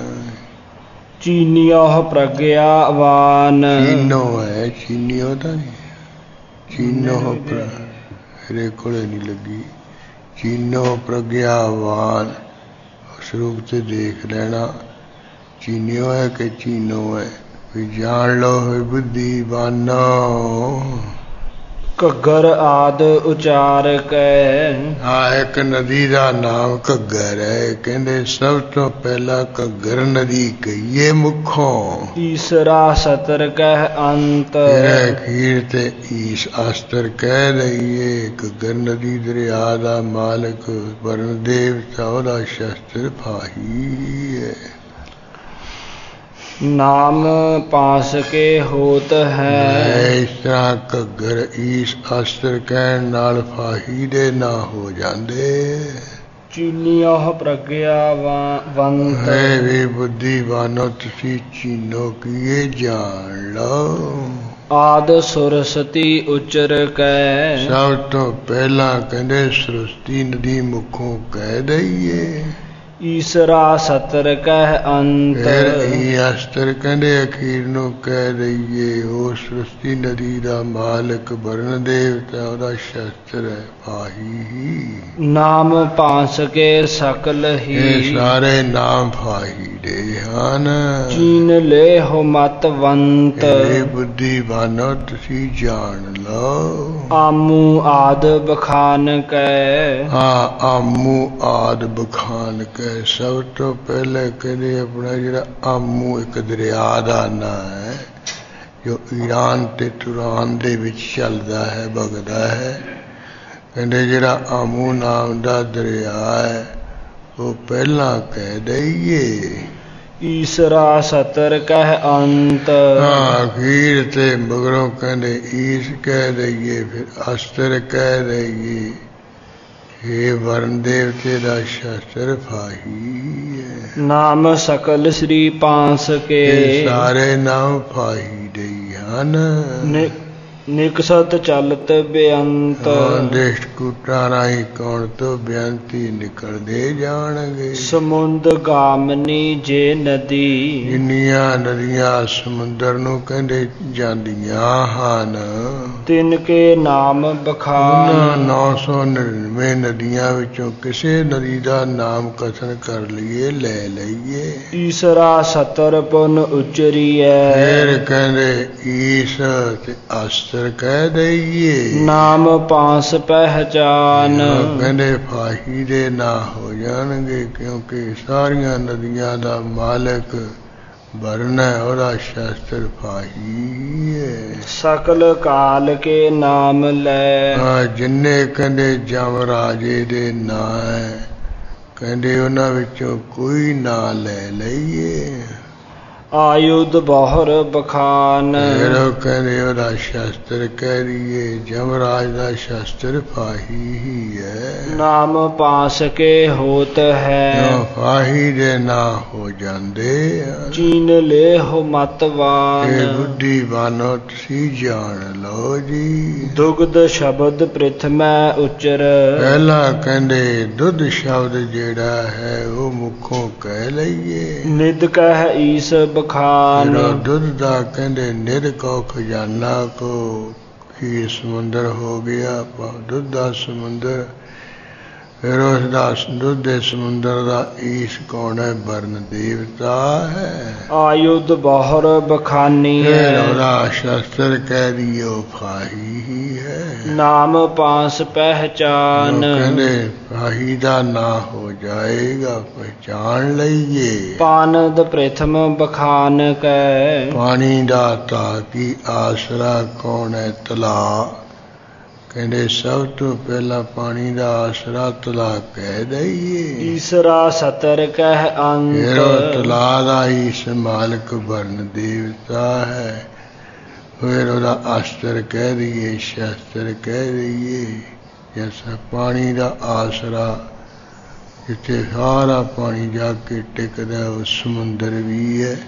ਚੀਨਿਓ ਪ੍ਰਗਿਆਵਾਨ।
ਚੀਨੋ ਹੈ, ਚੀਨੀਓ ਤਾਂ ਨਹੀਂ। ਚੀਨੋ ਮੇਰੇ ਕੋਲੇ ਨਹੀਂ ਲੱਗੀ। ਚੀਨੋ ਪ੍ਰਗਿਆਵਾਨ, ਉਸ ਰੂਪ ਤੇ ਦੇਖ ਲੈਣਾ। ਚੀਨਿਓ ਹੈ ਕਿ ਚੀਨੋ ਹੈ, ਵੀ ਜਾਣ ਲਓ ਬੁੱਧੀਵਾਨੋ।
ਘੱਗਰ ਆਦ ਉਚਾਰ ਕੈ।
ਆ ਇੱਕ ਨਦੀ ਦਾ ਨਾਮ ਘੱਗਰ ਹੈ। ਕਹਿੰਦੇ ਸਭ ਤੋਂ ਪਹਿਲਾਂ ਘੱਗਰ ਨਦੀ ਕਹੀਏ ਮੁਖੋਂ।
ਈਸਰਾ ਸਤਰ ਕਹਿ ਅੰਤ।
ਫਿਰ ਅਖੀਰ ਤੇ ਈਸ ਅਸਤਰ ਕਹਿ ਦਈਏ। ਘੱਗਰ ਨਦੀ ਦਰਿਆ ਦਾ ਮਾਲਕ ਵਰਨ ਦੇਵਤਾ, ਉਹਦਾ ਸ਼ਸਤਰ ਫਾਹੀ ਹੈ।
ਨਾਮ 5 ਕੇ ਹੋਤ ਹੈ।
ਇਸ ਤਰ੍ਹਾਂ ਘੱਗਰ ਈਸ ਅਸਤਰ ਕਹਿਣ ਨਾਲ ਫਾਹੀ ਦੇ ਨਾਂ ਹੋ ਜਾਂਦੇ।
ਚੀਨਿਓ ਪ੍ਰਗਿਆਵੰਤ।
ਹੈ ਵੀ ਬੁੱਧੀਵਾਨੋ, ਤੁਸੀਂ ਚੀਨੋ ਕੀਏ, ਜਾਣ ਲਓ।
ਆਦ ਸੁਰਸਤੀ ਉਚਰ ਕੈ।
ਸਭ ਤੋਂ ਪਹਿਲਾਂ ਕਹਿੰਦੇ ਸਰਸਤੀ ਨਦੀ ਮੁਖੋਂ ਕਹਿ ਦਈਏ।
ਈਸਰਾ ਸਤਰ ਕਹਿ ਅੰਤ।
ਫਿਰ ਇਹ ਅਸਤਰ ਕਹਿੰਦੇ ਅਖੀਰ ਨੂੰ ਕਹਿ ਦਈਏ। ਉਹ ਸਰਸਤੀ ਨਦੀ ਦਾ ਮਾਲਕ ਵਰਨ ਦੇਵਤਾ, ਉਹਦਾ ਸ਼ਸਤਰ ਹੈ ਫਾਹੀ।
ਨਾਮ 5 ਕੇ ਸਕਲ ਹੀ।
ਇਹ ਸਾਰੇ ਨਾਮ ਫਾਹੀ ਦੇ ਹਨ।
ਚੀਨ ਲੈ ਹੋ ਮਤਵੰਤ।
ਇਹ ਬੁੱਧੀਵਾਨੋ, ਤੁਸੀਂ ਜਾਣ ਲਓ।
ਆਮੂ ਆਦ ਬਖਾਨ ਕੈ।
ਆਮੂ ਆਦ ਬਖਾਨ ਕੈ। ਸਭ ਤੋਂ ਪਹਿਲੇ ਕਹਿੰਦੇ ਆਪਣਾ ਜਿਹੜਾ ਆਮੂ ਇੱਕ ਦਰਿਆ ਦਾ ਨਾਂ ਹੈ, ਜੋ ਈਰਾਨ ਤੇ ਤੁਰਾਨ ਦੇ ਵਿੱਚ ਚੱਲਦਾ ਹੈ, ਵਗਦਾ ਹੈ। ਕਹਿੰਦੇ ਜਿਹੜਾ ਆਮੂ ਨਾਮ ਦਾ ਦਰਿਆ ਹੈ, ਉਹ ਪਹਿਲਾਂ ਕਹਿ ਦਈਏ।
ਈਸਰਾ ਸਤਰ ਕਹਿ ਅੰਤ।
ਅਖੀਰ ਤੇ ਮਗਰੋਂ ਕਹਿੰਦੇ ਈਸ ਕਹਿ ਦਈਏ, ਫਿਰ ਅਸਤਰ ਕਹਿ ਦਈਏ। ਇਹ ਵਰਨ ਦੇਵਤੇ ਦਾ ਸ਼ਸਤਰ ਫਾਹੀ ਹੈ।
ਨਾਮ ਸਕਲ ਸ੍ਰੀ 5 ਕੇ।
ਇਹ ਸਾਰੇ ਨਾਮ ਫਾਹੀ ਦੇ ਹਨ।
ਨਿਕਸਤ ਚਲਤ ਬੇਅੰਤ।
ਦੇਸ਼ਕੂਟਾਂ ਰਾਹੀਂ ਕੌਣ ਤੋਂ ਬੇਅੰਤੀ ਨਿਕਲਦੇ ਜਾਣਗੇ।
ਸਮੁੰਦ ਗਾਮਨੀ ਜੇ ਨਦੀ।
ਜਿੰਨੀਆਂ ਨਦੀਆਂ ਸਮੁੰਦਰ ਨੂੰ ਕਹਿੰਦੇ ਜਾਂਦੀਆਂ ਹਨ,
ਤਿੰਨ ਕੇ ਨਾਮ ਬਖਾਨ।
999 ਨਦੀਆਂ ਵਿੱਚੋਂ ਕਿਸੇ ਨਦੀ ਦਾ ਨਾਮ ਕਥਨ ਕਰ ਲਈਏ, ਲੈ ਲਈਏ।
ਈਸਰਾ ਸਤਰ ਪੁਨ ਉਚਰੀਐ।
ਫਿਰ ਕਹਿੰਦੇ ਈਸ ਤੇ ਅਸਤਰ ਕਹਿ ਦਈਏ।
ਨਾਮ 5 ਪਹਿਚਾਨ।
ਕਹਿੰਦੇ ਫਾਹੀ ਦੇ ਨਾਂ ਹੋ ਜਾਣਗੇ, ਕਿਉਂਕਿ ਸਾਰੀਆਂ ਨਦੀਆਂ ਦਾ ਮਾਲਕ ਵਰਨ ਹੈ, ਉਹਦਾ ਸ਼ਸਤਰ ਫਾਹੀ ਹੈ।
ਸਕਲ ਕਾਲ ਕੇ ਨਾਮ ਲੈ।
ਜਿੰਨੇ ਕਹਿੰਦੇ ਜਮ ਰਾਜੇ ਦੇ ਨਾਂ ਹੈ, ਕਹਿੰਦੇ ਉਹਨਾਂ ਵਿੱਚੋਂ ਕੋਈ ਨਾਂ ਲੈ ਲਈਏ।
ਆਯੁਧ ਬਹੁਰ ਬਖਾਨ।
ਫਿਰ ਉਹ ਕਹਿੰਦੇ ਉਹਦਾ ਸ਼ਸਤਰ ਕਹਿ ਰਹੀਏ ਜਮਰਾਜ ਦਾ ਸ਼ਸਤਰ ਫਾਹੀ ਹੀ ਹੈ।
ਨਾਮ ਪਾਸ ਕੇ ਹੋਤ ਹੈ।
ਜੋ ਫਾਹੀ ਦੇ ਨਾ ਹੋ ਜਾਂਦੇ
ਚੀਨ ਲੈ ਹੋ ਮਤਵਾਨ।
ਇਹ ਬੁੱਧੀਵਾਨੋ ਤੁਸੀਂ ਜਾਣ ਲਓ ਜੀ।
ਦੁਗਧ ਸ਼ਬਦ ਪ੍ਰਿਥਮੈ ਉਚਰ।
ਪਹਿਲਾਂ ਕਹਿੰਦੇ ਦੁੱਧ ਸ਼ਬਦ ਜਿਹੜਾ ਹੈ ਉਹ ਮੁਖੋਂ ਕਹਿ ਲਈਏ।
ਨਿਦ ਕਹਿ ਈਸ ਬਖਾਨ।
ਜਿਹੜਾ ਦੁੱਧ ਦਾ ਕਹਿੰਦੇ ਨਿਰ ਕੋ ਖਜ਼ਾਨਾ ਕੋ ਹੀ ਸਮੁੰਦਰ ਹੋ ਗਿਆ ਦੁੱਧ ਦਾ ਸਮੁੰਦਰ। ਫਿਰ ਉਸ ਦਾ ਦੁੱਧ ਦੇ ਸਮੁੰਦਰ ਦਾ ਈਸ਼ ਕੌਣ ਹੈ? ਵਰਨ ਦੇਵਤਾ ਹੈ।
ਆਯੁਧ ਬਹੁਰ ਬਖਾਨੀ।
ਫਿਰ ਉਹਦਾ ਸ਼ਸਤਰ ਕਹਿ ਦਿਓ ਫਾਹੀ ਹੀ ਹੈ।
ਨਾਮ ਪਾਸ ਪਹਿਚਾਨ।
ਕਹਿੰਦੇ ਫਾਹੀ ਦਾ ਨਾ ਹੋ ਜਾਏਗਾ ਪਹਿਚਾਨ ਲਈਏ।
ਪਾਨਦ ਪ੍ਰਥਮ ਬਖਾਨ ਕੈ।
ਪਾਣੀ ਦਾ ਤਾਕੀ ਆਸਰਾ ਕੌਣ ਹੈ? ਤਲਾ। ਕਹਿੰਦੇ ਸਭ ਤੋਂ ਪਹਿਲਾਂ ਪਾਣੀ ਦਾ ਆਸਰਾ ਤਲਾ ਕਹਿ ਦਈਏ।
ਈਸਰਾ ਸਤਰ ਕਹਿ ਅੰਤ।
ਫਿਰ ਉਹ ਤਲਾ ਦਾ ਈਸ ਮਾਲਕ ਵਰਨ ਦੇਵਤਾ ਹੈ। ਫਿਰ ਉਹਦਾ ਅਸਤਰ ਕਹਿ ਦਈਏ ਸ਼ਸਤਰ ਕਹਿ ਦਈਏ। ਜੈਸਾ ਪਾਣੀ ਦਾ ਆਸਰਾ ਜਿੱਥੇ ਸਾਰਾ ਪਾਣੀ ਜਾ ਕੇ ਟਿਕਦਾ ਉਹ ਸਮੁੰਦਰ ਵੀ ਹੈ।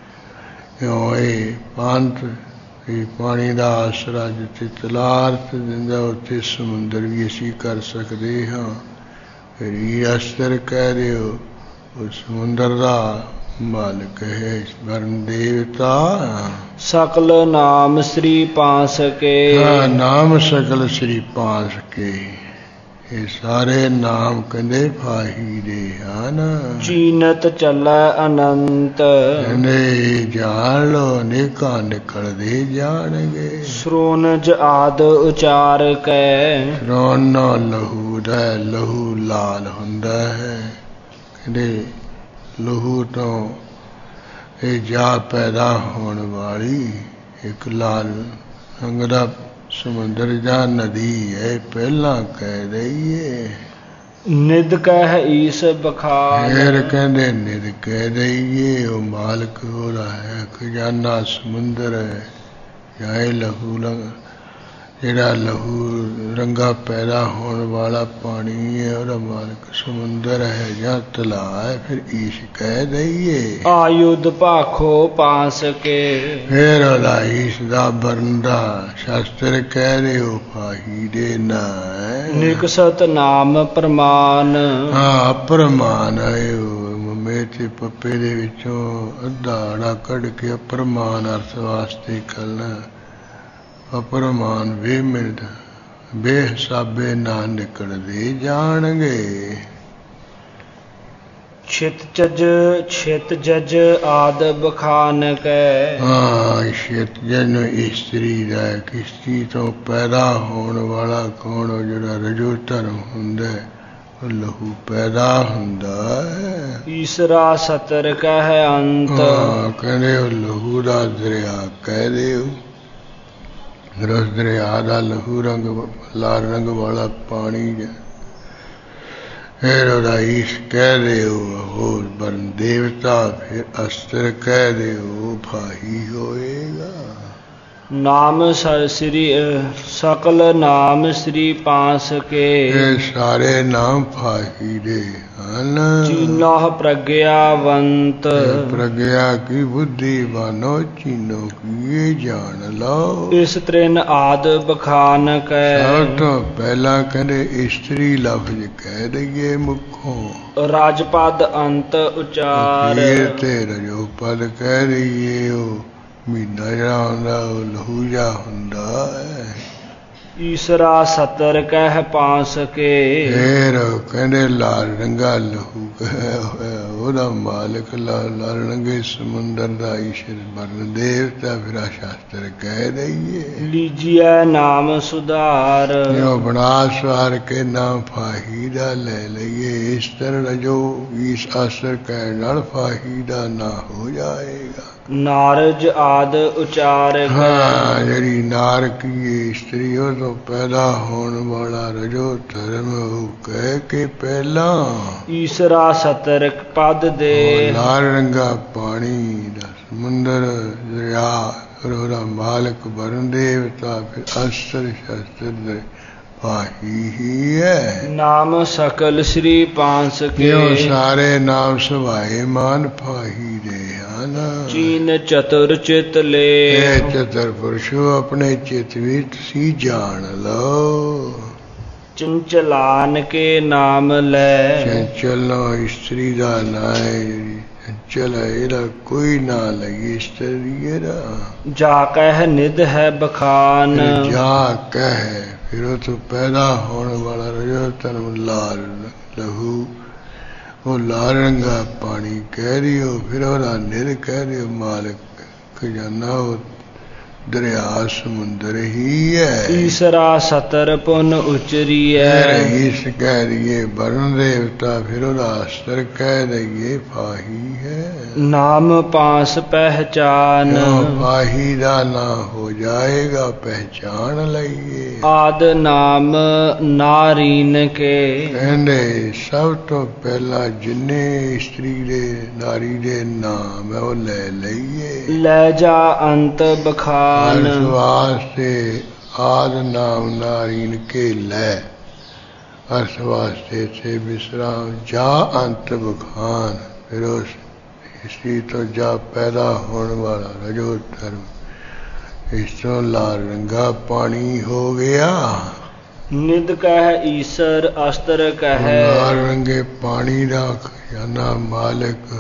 ਇਉਂ ਇਹ ਪੰਥ ਇਹ ਪਾਣੀ ਦਾ ਆਸਰਾ ਜਿੱਥੇ ਤਲਾਰਥ ਦਿੰਦਾ ਉੱਥੇ ਸਮੁੰਦਰ ਵੀ ਅਸੀਂ ਕਰ ਸਕਦੇ ਹਾਂ। ਫਿਰ ਇਹ ਅਸਤਰ ਕਹਿ ਦਿਓ ਉਹ ਸਮੁੰਦਰ ਦਾ ਮਾਲਕ ਹੈ ਵਰਨ ਦੇਵਤਾ।
ਸਕਲ ਨਾਮ ਸ੍ਰੀ ਪਾਸ ਕੇ।
ਨਾਮ ਸਕਲ ਸ੍ਰੀ ਪਾਸ ਕੇ। ਇਹ ਸਾਰੇ ਨਾਮ ਕਹਿੰਦੇ ਫਾਹੀ ਦੇ ਹਨ।
ਚੀਨਤ ਚੱਲੈ ਅਨੰਤ।
ਕਹਿੰਦੇ ਜਾਣ ਲੋ ਅਨੇਕਾਂ ਨਿਕਲਦੇ ਜਾਣਗੇ।
ਸ੍ਰੋਨਜ ਆਦ ਉਚਾਰ ਕੈ।
ਸ੍ਰੋਨ ਲਹੂ ਦਾ ਲਹੂ ਲਾਲ ਹੁੰਦਾ ਹੈ। ਕਹਿੰਦੇ ਲਹੂ ਤੋਂ ਇਹ ਜਾ ਪੈਦਾ ਹੋਣ ਵਾਲੀ ਇੱਕ ਲਾਲ ਰੰਗ ਦਾ ਸਮੁੰਦਰ ਜਾਂ ਨਦੀ ਹੈ ਪਹਿਲਾਂ ਕਹਿ ਦਈਏ।
ਨਿਦ ਕਹਿ ਈਸ ਬਖਾਨ।
ਫਿਰ ਕਹਿੰਦੇ ਨਿਦ ਕਹਿ ਦਈਏ ਉਹ ਮਾਲਕ ਉਹਦਾ ਹੈ ਖਜ਼ਾਨਾ ਸਮੁੰਦਰ ਹੈ। ਜਾਂ ਇਹ ਲਹੂ ਜਿਹੜਾ ਲਹੂ ਰੰਗਾ ਪੈਦਾ ਹੋਣ ਵਾਲਾ ਪਾਣੀ ਹੈ ਉਹਦਾ ਮਾਲਕ ਸਮੁੰਦਰ ਹੈ ਜਾਂ ਤਲਾਅ ਹੈ। ਫਿਰ ਈਸ਼ ਕਹਿ ਦਈਏ।
ਆਯੁਧ ਭਾਖੋ ਪਾਸ ਕੇ।
ਫਿਰ ਉਹਦਾ ਈਸ਼ ਦਾ ਵਰਨ ਦਾ ਸ਼ਸਤਰ ਕਹਿ ਦਿਓ ਫਾਹੀ ਦੇ ਨਾ।
ਨਿਕਸਤ ਨਾਮ ਪ੍ਰਮਾਨ।
ਅਪਰਮਾਨ ਹੈ ਮਮੇ ਤੇ ਪੱਪੇ ਦੇ ਵਿੱਚੋਂ ਅੱਧਾ ਆੜਾ ਕੱਢ ਕੇ ਅਪਰਮਾਨ ਅਰਥ ਵਾਸਤੇ ਕਰਨਾ। ਅਪਰਮਾਨ ਬੇਮਿਰਦ ਬੇਹਿਸਾਬੇ ਨਾ ਨਿਕਲਦੇ ਜਾਣਗੇ। ਛਿਤ ਜਜ ਆਦ ਬਖਾਨ ਕੈ। ਛਿਤ ਜਜ ਨੂੰ ਇਸਤਰੀ ਦਾ ਕਿਸਤੀ ਤੋਂ ਪੈਦਾ ਹੋਣ ਵਾਲਾ ਕੌਣ? ਜਿਹੜਾ ਰਜੋ ਧਰਮ ਹੁੰਦਾ ਉਹ ਲਹੂ ਪੈਦਾ ਹੁੰਦਾ ਹੈ।
ਈਸਰਾ ਸਤਰ ਕਹਿ ਅੰਤ।
ਕਹਿੰਦੇ ਉਹ ਲਹੂ ਦਾ ਦਰਿਆ ਕਹਿ ਦਿਓ। ਰਸ ਦਰਿਆ ਦਾ ਲਹੂ ਰੰਗ ਲਾਲ ਰੰਗ ਵਾਲਾ ਪਾਣੀ ਫਿਰ ਉਹਦਾ ਈਸ਼ ਕਹਿ ਦਿਓ ਹੋਰ ਵਰਨ ਦੇਵਤਾ। ਫਿਰ ਅਸਤਰ ਕਹਿ ਦਿਓ ਫਾਹੀ ਹੋਏਗਾ।
ਨਾਮ ਸ੍ਰੀ ਸਕਲ ਨਾਮ ਸ੍ਰੀ ਪਾਸ ਕੇ।
ਇਹ ਸਾਰੇ ਨਾਮ ਫਾਹੀ ਦੇ ਹਨ।
ਚੀਨੋ ਪ੍ਰਗਿਆਵੰਤ।
ਪ੍ਰਗਿਆ ਕੀ ਬੁੱਧੀਵਾਨੋ ਚੀਨੋ ਕੀ ਜਾਣ ਲਓ।
ਇਸ ਤ੍ਰਿਨ ਆਦ ਬਖਾਨ ਕੈ।
ਸਭ ਤੋਂ ਪਹਿਲਾਂ ਕਹਿੰਦੇ ਇਸਤਰੀ ਲਫ਼ਜ਼ ਕਹਿ ਦਈਏ ਮੁਖੋਂ।
ਰਾਜਪਦ ਅੰਤ ਉਚਾਰ।
ਫਿਰ ਤੇ ਰਜੋ ਪਦ ਕਹਿ ਦਈਏ ਉਹ ਮਹੀਨਾ ਜਿਹੜਾ ਹੁੰਦਾ ਉਹ ਲਹੂ ਜਾ ਹੁੰਦਾ ਹੈ।
ਈਸਰਾ ਸਤਰ ਕਹਿ ਪਾਸ ਕੇ।
ਫਿਰ ਕਹਿੰਦੇ ਲਾਲ ਰੰਗਾ ਲਹੂ ਹੋਇਆ ਉਹਦਾ ਮਾਲਕ ਲਾਲ ਰੰਗੇ ਸਮੁੰਦਰ ਦਾ ਈਸ਼ਰ ਵਰਨ ਦੇਵਤਾ। ਫਿਰ ਸ਼ਾਸਤਰ ਕਹਿ ਦਈਏ।
ਲੀਜੀਐ ਨਾਮ ਸੁਧਾਰ।
ਜੋ ਬਣਾ ਸਵਾਰ ਕੇ ਨਾਮ ਫਾਹੀ ਦਾ ਲੈ ਲਈਏ। ਇਸ ਤਰ੍ਹਾਂ ਜੋ ਇਸ ਅਸਰ ਕਹਿਣ ਨਾਲ ਫਾਹੀ ਦਾ ਨਾ ਹੋ ਜਾਏਗਾ।
ਨਾਰਜ ਆਦ ਉਚਾਰ
ਹਾਂ ਜਿਹੜੀ ਨਾਰਕੀ ਇਸਤਰੀ ਉਹ ਤੋਂ ਪੈਦਾ ਹੋਣ ਵਾਲਾ ਰਜੋ ਧਰਮ ਉਹ ਕਹਿ ਕੇ ਪਹਿਲਾਂ
ਈਸਰਾ ਸਤਰ ਪਦ ਦੇ
ਲਾਲ ਰੰਗਾ ਪਾਣੀ ਦਾ ਸਮੁੰਦਰ ਦਰਿਆ ਉਹਦਾ ਮਾਲਕ ਵਰਨ ਦੇਵਤਾ ਫਿਰ ਅਸਰ ਸ਼ਸਤਰ ਪਾਹੀ ਹੀ ਹੈ
ਨਾਮ ਸਕਲ ਸ੍ਰੀ ਪਾਂਸ ਕੇ
ਸਾਰੇ ਨਾਮ ਸੁਭਾਏ ਮਾਨ ਪਾਹੀ ਦੇ ਹਨ
ਚੀਨ ਚਤੁਰ ਚਿਤ ਲੈ
ਇਹ ਚਤੁਰ ਪੁਰਸ਼ੋ ਆਪਣੇ ਚਿਤ ਵਿੱਚ ਤੁਸੀਂ ਜਾਣ ਲਓ
ਚੰਚਲਾਨ ਕੇ ਨਾਮ ਲੈ
ਚੰਚਲੋ ਇਸਤਰੀ ਦਾ ਨਾਂ ਹੈ ਚੰਚਲ ਇਹਦਾ ਕੋਈ ਨਾ ਲਗੀ ਇਸਤਰੀ ਇਹਦਾ
ਜਾ ਕਹਿ ਨਿਧ ਹੈ ਬਖਾਨ
ਜਾ ਕਹਿ ਫਿਰ ਉਹ ਤੋਂ ਪੈਦਾ ਹੋਣ ਵਾਲਾ ਰਜੋ ਧਰਮ ਲਾਲ ਲਹੂ ਉਹ ਲਾਲ ਰੰਗਾ ਪਾਣੀ ਕਹਿ ਦਿਓ ਫਿਰ ਉਹਦਾ ਨਿਰ ਕਹਿ ਦਿਓ ਮਾਲਕ ਖਜ਼ਾਨਾ ਉਹ ਦਰਿਆ ਸਮੁੰਦਰ ਹੀ ਹੈ
ਈਸਰਾ ਸਤਰ ਪੁਨ ਉਚਰੀਐ
ਇਸ ਕਹਿ ਦਈਏ ਵਰਨ ਦੇਵਤਾ ਫਿਰ ਉਹਦਾ ਅਸਤਰ ਕਹਿ ਦਈਏ ਪਾਹੀ ਹੈ
ਨਾਮ ਪਾਸ ਪਹਿਚਾਨ
ਪਾਹੀ ਦਾ ਨਾ ਹੋ ਜਾਏਗਾ ਪਹਿਚਾਨ ਲਈਏ
ਆਦ ਨਾਮ ਨਾਰੀਨ ਕੇ
ਕਹਿੰਦੇ ਸਭ ਤੋਂ ਪਹਿਲਾਂ ਜਿੰਨੇ ਇਸਤਰੀ ਦੇ ਨਾਰੀ ਦੇ ਨਾਮ ਹੈ ਉਹ ਲੈ ਲਈਏ
ਲੈ ਜਾ ਅੰਤ ਬਖਾਨ
ਇਸ ਵਾਸਤੇ ਆਦ ਨਾਮ ਨਾਰੀਨ ਕੇ ਲੈ ਅਰਥ ਵਾਸਤੇ ਸੇ ਵਿਸਰਾਮ ਜਾ ਅੰਤ ਬਖਾਨ ਫਿਰ ਉਸ ਇਸਤਰੀ ਤੋਂ ਜਾ ਪੈਦਾ ਹੋਣ ਵਾਲਾ ਰਜੋ ਧਰਮ ਇਸ ਤੋਂ ਲਾਲ ਰੰਗਾ ਪਾਣੀ ਹੋ ਗਿਆ
ਨਿਦ ਕਹਿ ਈਸਰ ਅਸਤਰ ਕਹਿ
ਲਾਲ ਰੰਗੇ ਪਾਣੀ ਦਾ ਖਜ਼ਾਨਾ ਮਾਲਕ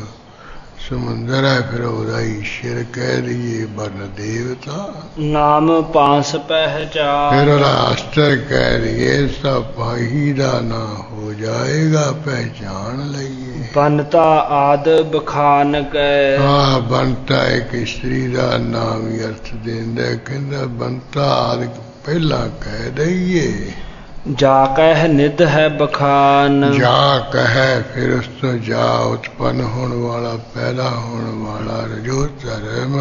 ਸਮੁੰਦਰ ਹੈ ਫਿਰ ਉਹਦਾ ਈਸ਼ਰ ਕਹਿ ਦਈਏ ਵਰਨ ਦੇਵਤਾ
ਨਾਮ ਪਾਸ
ਫਿਰ
ਪਹਿਚਾਨ
ਉਹਦਾ ਅਸਤਰ ਕਹਿ ਦਈਏ ਸਭ ਪਾਹੀ ਦਾ ਨਾ ਹੋ ਜਾਏਗਾ ਪਹਿਚਾਨ ਲਈਏ
ਬਨਤਾ ਆਦ ਬਖਾਨ ਕੈ
ਬੰਤਾ ਇੱਕ ਇਸਤਰੀ ਦਾ ਨਾਮ ਹੀ ਅਰਥ ਦਿੰਦਾ ਕਹਿੰਦਾ ਬੰਤਾ ਆਦਿ ਪਹਿਲਾਂ ਕਹਿ ਦਈਏ
ਜਾ ਕਹਿ ਨਿਧ ਹੈ ਬਖਾਨ
ਜਾ ਕਹੈ ਫਿਰ ਉਸ ਤੋਂ ਜਾ ਉਤਪੰਨ ਹੋਣ ਵਾਲਾ ਪੈਦਾ ਹੋਣ ਵਾਲਾ ਰਜੋ ਧਰਮ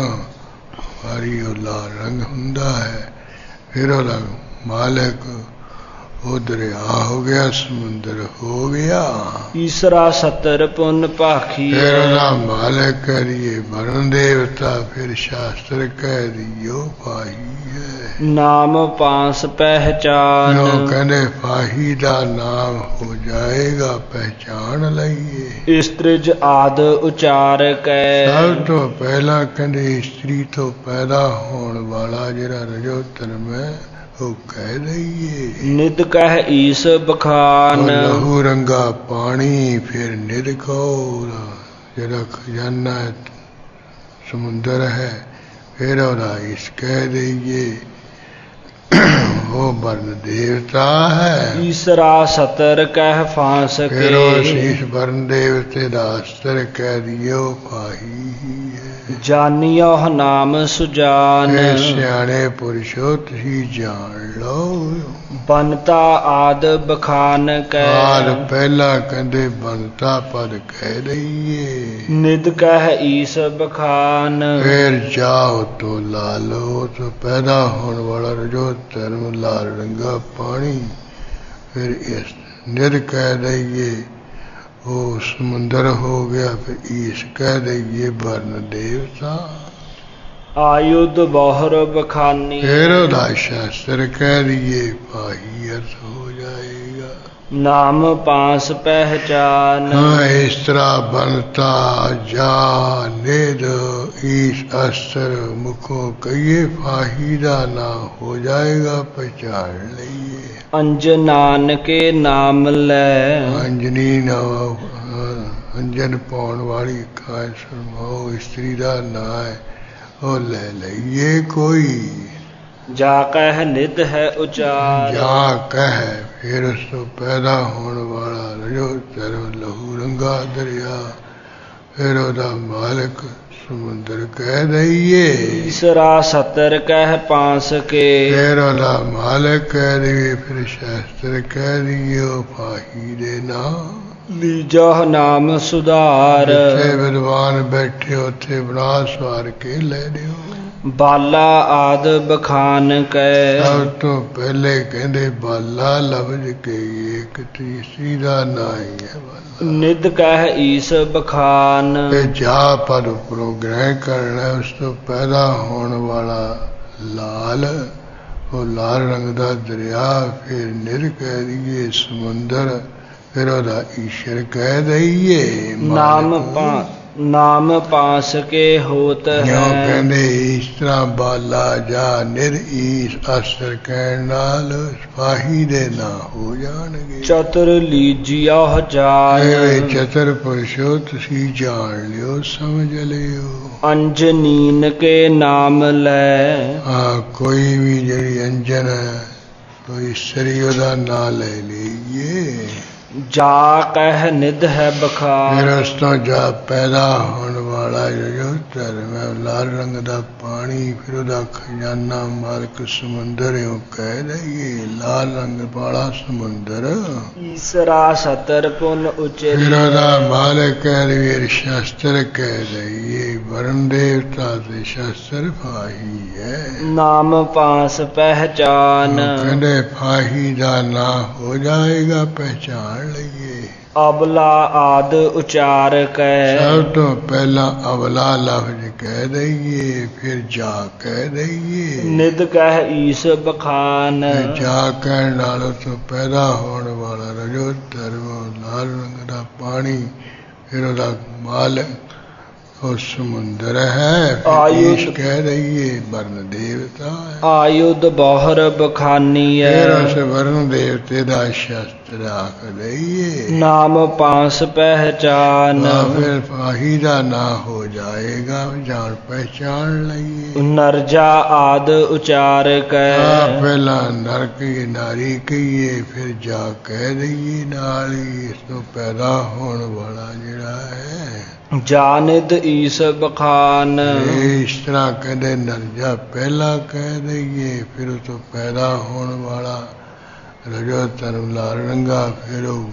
ਹਰੀ ਉਹ ਲਾਲ ਰੰਗ ਹੁੰਦਾ ਹੈ ਫਿਰ ਉਹਦਾ ਮਾਲਕ ਉਹ ਦਰਿਆ ਹੋ ਗਿਆ ਸਮੁੰਦਰ ਹੋ ਗਿਆ
ਈਸਰਾ ਸਤਰ ਪੁਨ ਭਾਖੀ
ਫਿਰ ਉਹਦਾ ਮਾਲਕ ਕਰੀਏ ਵਰਨ ਦੇਵਤਾ ਫਿਰ ਸ਼ਾਸਤਰ ਕਹਿ ਦਿਓ ਪਾਹੀ ਹੈ
ਨਾਮ ਪਾਸ ਪਹਿਚਾਨ
ਉਹ ਕਹਿੰਦੇ ਪਾਹੀ ਦਾ ਨਾਮ ਹੋ ਜਾਏਗਾ ਪਹਿਚਾਨ ਲਈਏ
ਇਸਤ੍ਰਿਜ ਆਦ ਉਚਾਰ ਕੈ
ਸਭ ਤੋਂ ਪਹਿਲਾਂ ਕਹਿੰਦੇ ਇਸਤਰੀ ਤੋਂ ਪੈਦਾ ਹੋਣ ਵਾਲਾ ਜਿਹੜਾ ਰਜੋ ਧਰਮ ਹੈ ਉਹ ਕਹਿ ਦਈਏ
ਨਿਦ ਕਹਿ ਈਸ ਬਖਾਨ
ਲਹੂ ਰੰਗਾ ਪਾਣੀ ਫਿਰ ਨਿਦ ਕਹੋ ਜਿਹੜਾ ਖਜ਼ਾਨਾ ਸਮੁੰਦਰ ਹੈ ਫਿਰ ਉਹਦਾ ਇਸ ਕਹਿ ਦਈਏ ਉਹ ਵਰਨ ਦੇਵਤਾ ਹੈ
ਈਸਰਾ ਸਤਰ ਕਹਿ ਫਾਂਸ
ਫਿਰ ਉਹ
ਕੇ
ਸ਼ੀਸ਼ ਵਰਨ ਦੇਵਤੇ ਦਾ ਅਸਤਰ ਕਹਿ ਦਿਓ ਪਾਹੀ ਹੀ ਹੈ
ਜਾਨੀਓ ਨਾਮ ਸੁਜਾਨ
ਇਹ ਸਿਆਣੇ ਪੁਰਸ਼ੋ ਤੁਸੀਂ ਜਾਣ ਲਓ
ਬਨਤਾ ਆਦ ਬਖਾਨ ਕੈ
ਆਦ ਪਹਿਲਾਂ ਕਹਿੰਦੇ ਬੰਤਾ ਪਦ ਕਹਿ ਦਈਏ
ਨਿਦ ਕਹਿ ਈਸ ਬਖਾਨ
ਫਿਰ ਜਾਓ ਤੋ ਲਾਲੋ ਤੋਂ ਪੈਦਾ ਹੋਣ ਵਾਲਾ ਰਜੋ ਧਰਮ ਲਾਲ ਰੰਗਾ ਪਾਣੀ ਫਿਰ ਇਸ ਨਿਰ ਕਹਿ ਦਈਏ ਉਹ ਸਮੁੰਦਰ ਹੋ ਗਿਆ ਫਿਰ ਈਸ ਕਹਿ ਦਈਏ ਵਰਨ ਦੇਵਤਾ
ਆਯੁਧ ਬਹੁਰ ਬਖਾਨੀ
ਫਿਰ ਉਹਦਾ ਸ਼ਾਸਤਰ ਕਹਿ ਦਈਏ ਪਾਹੀ ਅਰਥ ਹੋ ਜਾਏਗਾ
ਨਾਮ ਪਾਸ ਪਹਿਚਾਨ
ਹਾਂ ਇਸ ਤਰ੍ਹਾਂ ਬਣਤਾ ਜਾ ਨਿਦ ਈਸ ਅਸਰ ਮੁਖੋਂ ਕਹੀਏ ਫਾਹੀ ਦਾ ਨਾ ਹੋ ਜਾਏਗਾ ਪਹਿਚਾਨ ਲਈਏ
ਅੰਜਨਾਨ ਕੇ ਨਾਮ ਲੈ
ਅੰਜਨੀ ਨਾ ਅੰਜਨ ਪਾਉਣ ਵਾਲੀ ਖਾਇ ਸਰਮਾਓ ਇਸਤਰੀ ਦਾ ਨਾਂ ਹੈ ਉਹ ਲੈ ਲਈਏ ਕੋਈ
ਜਾ ਕਹਿ ਨਿਧ ਹੈ ਉਚਾਰ
ਜਾ ਕਹਿ ਫਿਰ ਉਸ ਤੋਂ ਪੈਦਾ ਹੋਣ ਵਾਲਾ ਰਜੋ ਧਰਮ ਲਹੂ ਰੰਗਾ ਦਰਿਆ ਫਿਰ ਉਹਦਾ ਮਾਲਕ ਸਮੁੰਦਰ ਕਹਿ ਦਈਏ
ਈਸਰਾ ਸਤਰ ਕਹਿ ਪਾਂਸ ਕੇ
ਫਿਰ ਉਹਦਾ ਮਾਲਕ ਕਹਿ ਦਈਏ ਫਿਰ ਸ਼ਾਸਤਰ ਕਹਿ ਦਈਏ ਪਾਹੀ ਦੇ ਨਾਂ
ਲੀਜਾ ਨਾਮ ਸੁਧਾਰ।
ਜਿੱਥੇ ਵਿਦਵਾਨ ਬੈਠੇ ਉੱਥੇ ਬਣਾ ਸਵਾਰ ਕੇ ਲੈ ਦਿਓ।
ਬਾਲਾ ਆਦ ਬਖਾਨ ਕੈ।
ਸਭ ਤੋਂ ਪਹਿਲੇ ਕਹਿੰਦੇ ਬਾਲਾ ਲਫ਼ਜ਼ ਕੇ ਇੱਕ ਤੀਸਰੀ ਦਾ ਨਾਂ ਹੀ ਹੈ ਬਾਲਾ।
ਨਿਧ ਕਹਿ ਈਸ ਬਖਾਨ।
ਇਹ ਜਾ ਪਦ ਉੱਪਰੋਂ ਗ੍ਰਹਿ ਕਰਨਾ, ਉਸ ਤੋਂ ਪੈਦਾ ਹੋਣ ਵਾਲਾ ਲਾਲ, ਉਹ ਲਾਲ ਰੰਗ ਦਾ ਦਰਿਆ, ਫਿਰ ਨਿਰ ਕਹਿ ਦਈਏ ਸਮੁੰਦਰ, ਫਿਰ ਉਹਦਾ ਈਸ਼ਰ ਕਹਿ ਦਈਏ।
ਨਾਮ ਪਾਸ ਕੇ ਹੋਤ ਹੈ।
ਜਿਉਂ ਕਹਿੰਦੇ ਇਸ ਤਰ੍ਹਾਂ ਬਾਲਾ ਜਾਂ ਨਿਰ ਈਸ ਅਸਰ ਕਹਿਣ ਨਾਲ ਸਿਪਾਹੀ ਦੇ ਨਾਂ ਹੋ ਜਾਣਗੇ।
ਚਤੁਰ ਲੀਜਿਆ ਜਾਨ।
ਚਤੁਰ ਪੁਰਸ਼ੋ ਤੁਸੀਂ ਜਾਣ ਲਿਓ, ਸਮਝ ਲਿਓ।
ਅੰਜਨੀਨ ਕੇ ਨਾਮ ਲੈ।
ਕੋਈ ਵੀ ਜਿਹੜੀ ਅੰਜਨ ਹੈ, ਕੋਈ ਇਸਤਰੀ ਉਹਦਾ ਨਾਂ ਲੈ ਲਈਏ।
ਜਾ ਕਹਿ ਨਿਧ ਹੈ ਬਖਾਨ।
ਫਿਰ ਉਸ ਤੋਂ ਜਾ ਪੈਦਾ ਹੋਣ ਵਾਲਾ ਜੋ ਧਰਮ ਹੈ, ਲਾਲ ਰੰਗ ਦਾ ਪਾਣੀ, ਫਿਰ ਉਹਦਾ ਖਜ਼ਾਨਾ ਮਾਲਕ ਸਮੁੰਦਰ, ਇਉਂ ਕਹਿ ਦਈਏ ਲਾਲ ਰੰਗ ਵਾਲਾ ਸਮੁੰਦਰ।
ਈਸਰਾ ਸਤਰ ਪੁਨ ਉਚੇ।
ਫਿਰ ਉਹਦਾ ਮਾਲਕ ਕਹਿ ਦਈਏ ਸ਼ਸਤਰ ਕਹਿ ਦਈਏ। ਵਰਨ ਦੇਵਤਾ ਤੇ ਸ਼ਸਤਰ ਫਾਹੀ ਹੈ।
ਨਾਮ ਪਾਸ ਪਹਿਚਾਨ।
ਕਹਿੰਦੇ ਫਾਹੀ ਦਾ ਨਾਂ ਹੋ ਜਾਏਗਾ, ਪਹਿਚਾਨ ਲਈਏ।
ਅਬਲਾ ਆਦ ਉਚਾਰ ਕੈ।
ਸਭ ਤੋਂ ਪਹਿਲਾਂ ਅਬਲਾ ਲਫ਼ਜ਼ ਕਹਿ ਦਈਏ, ਫਿਰ ਜਾ ਕਹਿ ਦਈਏ।
ਨਿਧ ਕਹਿ ਈਸ ਬਖਾਨ।
ਜਾ ਕਹਿਣ ਨਾਲ ਉਸ ਤੋਂ ਪੈਦਾ ਹੋਣ ਵਾਲਾ ਰਜੋ ਧਰਮ, ਲਾਲ ਰੰਗ ਦਾ ਪਾਣੀ, ਫਿਰ ਉਹਦਾ ਮਾਲਕ ਉਹ ਸਮੁੰਦਰ ਹੈ। ਈਸ਼ ਕਹਿ ਦਈਏ ਵਰਨ ਦੇਵਤਾ ਹੈ।
ਆਯੁਧ ਬਾਹਰ ਬਖਾਨੀ ਹੈ।
ਫਿਰ ਉਸ ਵਰਨ ਦੇਵਤੇ ਦਾ ਸ਼ਸਤਰ ਆਖ ਦਈਏ।
ਨਾਮ ਪਾਸ ਪਹਿਚਾਨ।
ਫਿਰ ਫਾਹੀ ਦਾ ਨਾਂ ਹੋ ਜਾਏਗਾ, ਜਾਣ ਪਹਿਚਾਨ ਲਈਏ।
ਨਰਜਾ ਆਦ ਉਚਾਰ ਕੈ।
ਪਹਿਲਾਂ ਨਰ ਕਹੀਏ, ਨਾਰੀ ਕਹੀਏ, ਫਿਰ ਜਾ ਕਹਿ ਦਈਏ ਨਾਲ ਹੀ। ਇਸ ਤੋਂ ਪੈਦਾ ਹੋਣ ਵਾਲਾ ਜਿਹੜਾ ਹੈ
ਜਾਨਿਦ ਈਸ ਬਖਾਨ।
ਇਸ ਤਰ੍ਹਾਂ ਕਹਿੰਦੇ ਨਰਜਾ ਪਹਿਲਾਂ ਕਹਿ ਦਈਏ, ਫਿਰ ਉਸ ਤੋਂ ਪੈਦਾ ਹੋਣ ਵਾਲਾ ਰਜੋ ਧਰਮ ਲਾਲ ਰੰਗਾ, ਫਿਰ ਉਹ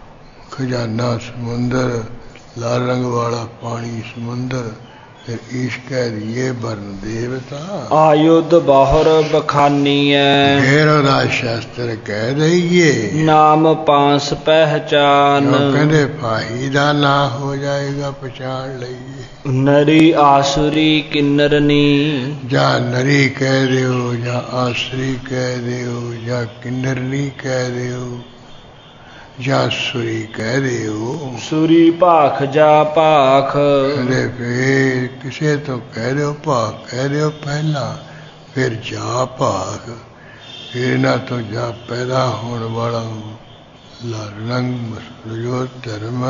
ਖਜ਼ਾਨਾ ਸਮੁੰਦਰ, ਲਾਲ ਰੰਗ ਵਾਲਾ ਪਾਣੀ ਸਮੁੰਦਰ, ਫਿਰ ਈਸ਼ ਕਹਿ ਦਈਏ ਵਰਨ ਦੇਵਤਾ।
ਆਯੁਧ ਬਾਹਰ ਬਖਾਨੀ ਹੈ।
ਫਿਰ ਉਹਦਾ ਸ਼ਸਤਰ ਕਹਿ ਦਈਏ।
ਨਾਮ ਪਾਸ ਪਹਿਚਾਨ।
ਕਹਿੰਦੇ ਫਾਹੀ ਦਾ ਨਾਂ ਹੋ ਜਾਏਗਾ, ਪਛਾਣ ਲਈਏ।
ਨਰੀ ਆਸੁਰੀ ਕਿੰਨਰਨੀ।
ਜਾਂ ਨਰੀ ਕਹਿ ਦਿਓ, ਜਾਂ ਆਸਰੀ ਕਹਿ ਦਿਓ, ਜਾਂ ਕਿੰਨਰਨੀ ਕਹਿ ਦਿਓ, ਜਾਂ ਸੁਰੀ ਕਹਿ ਦਿਓ।
ਸੁਰੀ ਭਾਖ ਜਾ ਭਾਖ।
ਕਹਿੰਦੇ ਫਿਰ ਕਿਸੇ ਤੋਂ ਕਹਿ ਦਿਓ ਭਾਖ ਕਹਿ ਦਿਓ ਪਹਿਲਾਂ, ਫਿਰ ਜਾ ਭਾਖ, ਫਿਰ ਇਹਨਾਂ ਤੋਂ ਜਾ ਪੈਦਾ ਹੋਣ ਵਾਲਾ ਲਾਲ ਰੰਗ ਰਜੋ ਧਰਮ,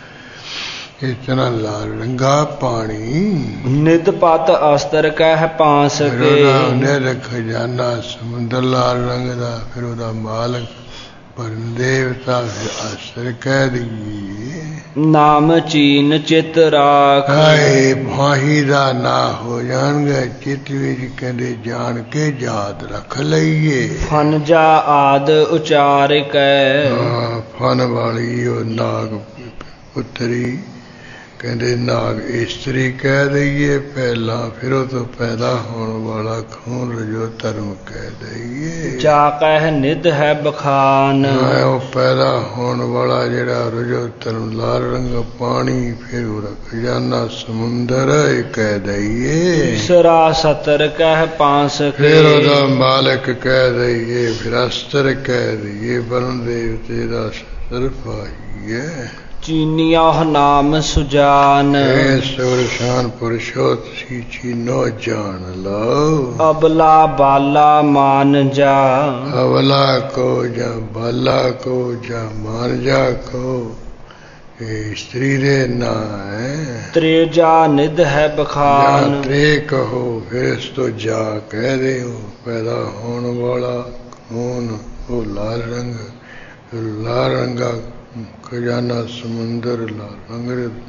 ਇਸ ਤਰ੍ਹਾਂ ਲਾਲ ਰੰਗਾ ਪਾਣੀ।
ਨਿਤ ਪਤ ਅਸਤਰ ਕਹਿ ਪਾਸ ਕੇ।
ਨਿਰ ਖਜ਼ਾਨਾ ਸਮੁੰਦਰ ਲਾਲ ਰੰਗ ਦਾ, ਫਿਰ ਉਹਦਾ ਮਾਲਕ ਵਰਨ ਦੇਵਤਾ, ਫਿਰ ਅਸਰ ਕਹਿ ਦਈਏ।
ਨਾਮ ਚੀਨ ਚਿਤ ਰਾਖ।
ਫਾਹੀ ਦਾ ਨਾਂ ਹੋ ਜਾਣਗੇ, ਚਿੱਤ ਵਿੱਚ ਕਹਿੰਦੇ ਜਾਣ ਕੇ ਯਾਦ ਰੱਖ ਲਈਏ।
ਫਨ ਜਾ ਆਦ ਉਚਾਰ ਕੈ।
ਫਨ ਵਾਲੀ ਉਹ ਨਾਗ ਪੁੱਤਰੀ, ਕਹਿੰਦੇ ਨਾਗ ਇਸਤਰੀ ਕਹਿ ਦਈਏ ਪਹਿਲਾਂ, ਫਿਰ ਉਹ ਤੋਂ ਪੈਦਾ ਹੋਣ ਵਾਲਾ ਖੂਨ ਰਜੋ ਧਰਮ ਕਹਿ ਦਈਏ।
ਜਾ ਕਹਿ ਨਿਧ ਹੈ ਬਖਾਨ।
ਉਹ ਪੈਦਾ ਹੋਣ ਵਾਲਾ ਜਿਹੜਾ ਰਜੋ ਧਰਮ ਲਾਲ ਰੰਗ ਪਾਣੀ, ਫਿਰ ਉਹਦਾ ਖਜ਼ਾਨਾ ਸਮੁੰਦਰ ਕਹਿ ਦਈਏ।
ਈਸਰਾ ਸਤਰ ਕਹਿ ਪਾਸ ਕੇ।
ਫਿਰ ਉਹਦਾ ਮਾਲਕ ਕਹਿ ਦਈਏ, ਫਿਰ ਅਸਤਰ ਕਹਿ ਦਈਏ। ਵਰਨ ਦੇਵਤੇ ਦਾ ਸਤਰ ਫਾਹੀ ਹੈ।
ਚੀਨੀਆ ਨਾਮ ਸੁਜਾਨ।
ਸੁਰਸ਼ਾਨ ਪੁਰਸ਼ੋ ਤੁਸੀਂ ਚੀਨੋ ਜਾਣ ਲਓ।
ਅਬਲਾ ਬਾਲਾ ਮਾਨ ਜਾ।
ਅਬਲਾ ਕੋ ਜਾਂ ਬਾਲਾ ਕੋ ਜਾਂ ਮਾਨ ਜਾ ਕੋ, ਇਹ ਇਸਤਰੀ ਦੇ ਨਾਂ ਹੈ।
ਤ੍ਰੇਜਾ ਨਿਧ ਹੈ ਬਖਾਨ।
ਤ੍ਰੇ ਕਹੋ, ਫਿਰ ਇਸ ਤੋਂ ਜਾ ਕਹਿ ਦਿਓ। ਪੈਦਾ ਹੋਣ ਵਾਲਾ ਖੂਨ ਉਹ ਲਾਲ ਰੰਗ, ਲਾਲ ਰੰਗਾ ਖਜ਼ਾਨਾ ਸਮੁੰਦਰ, ਲਾਲ ਰੰਗ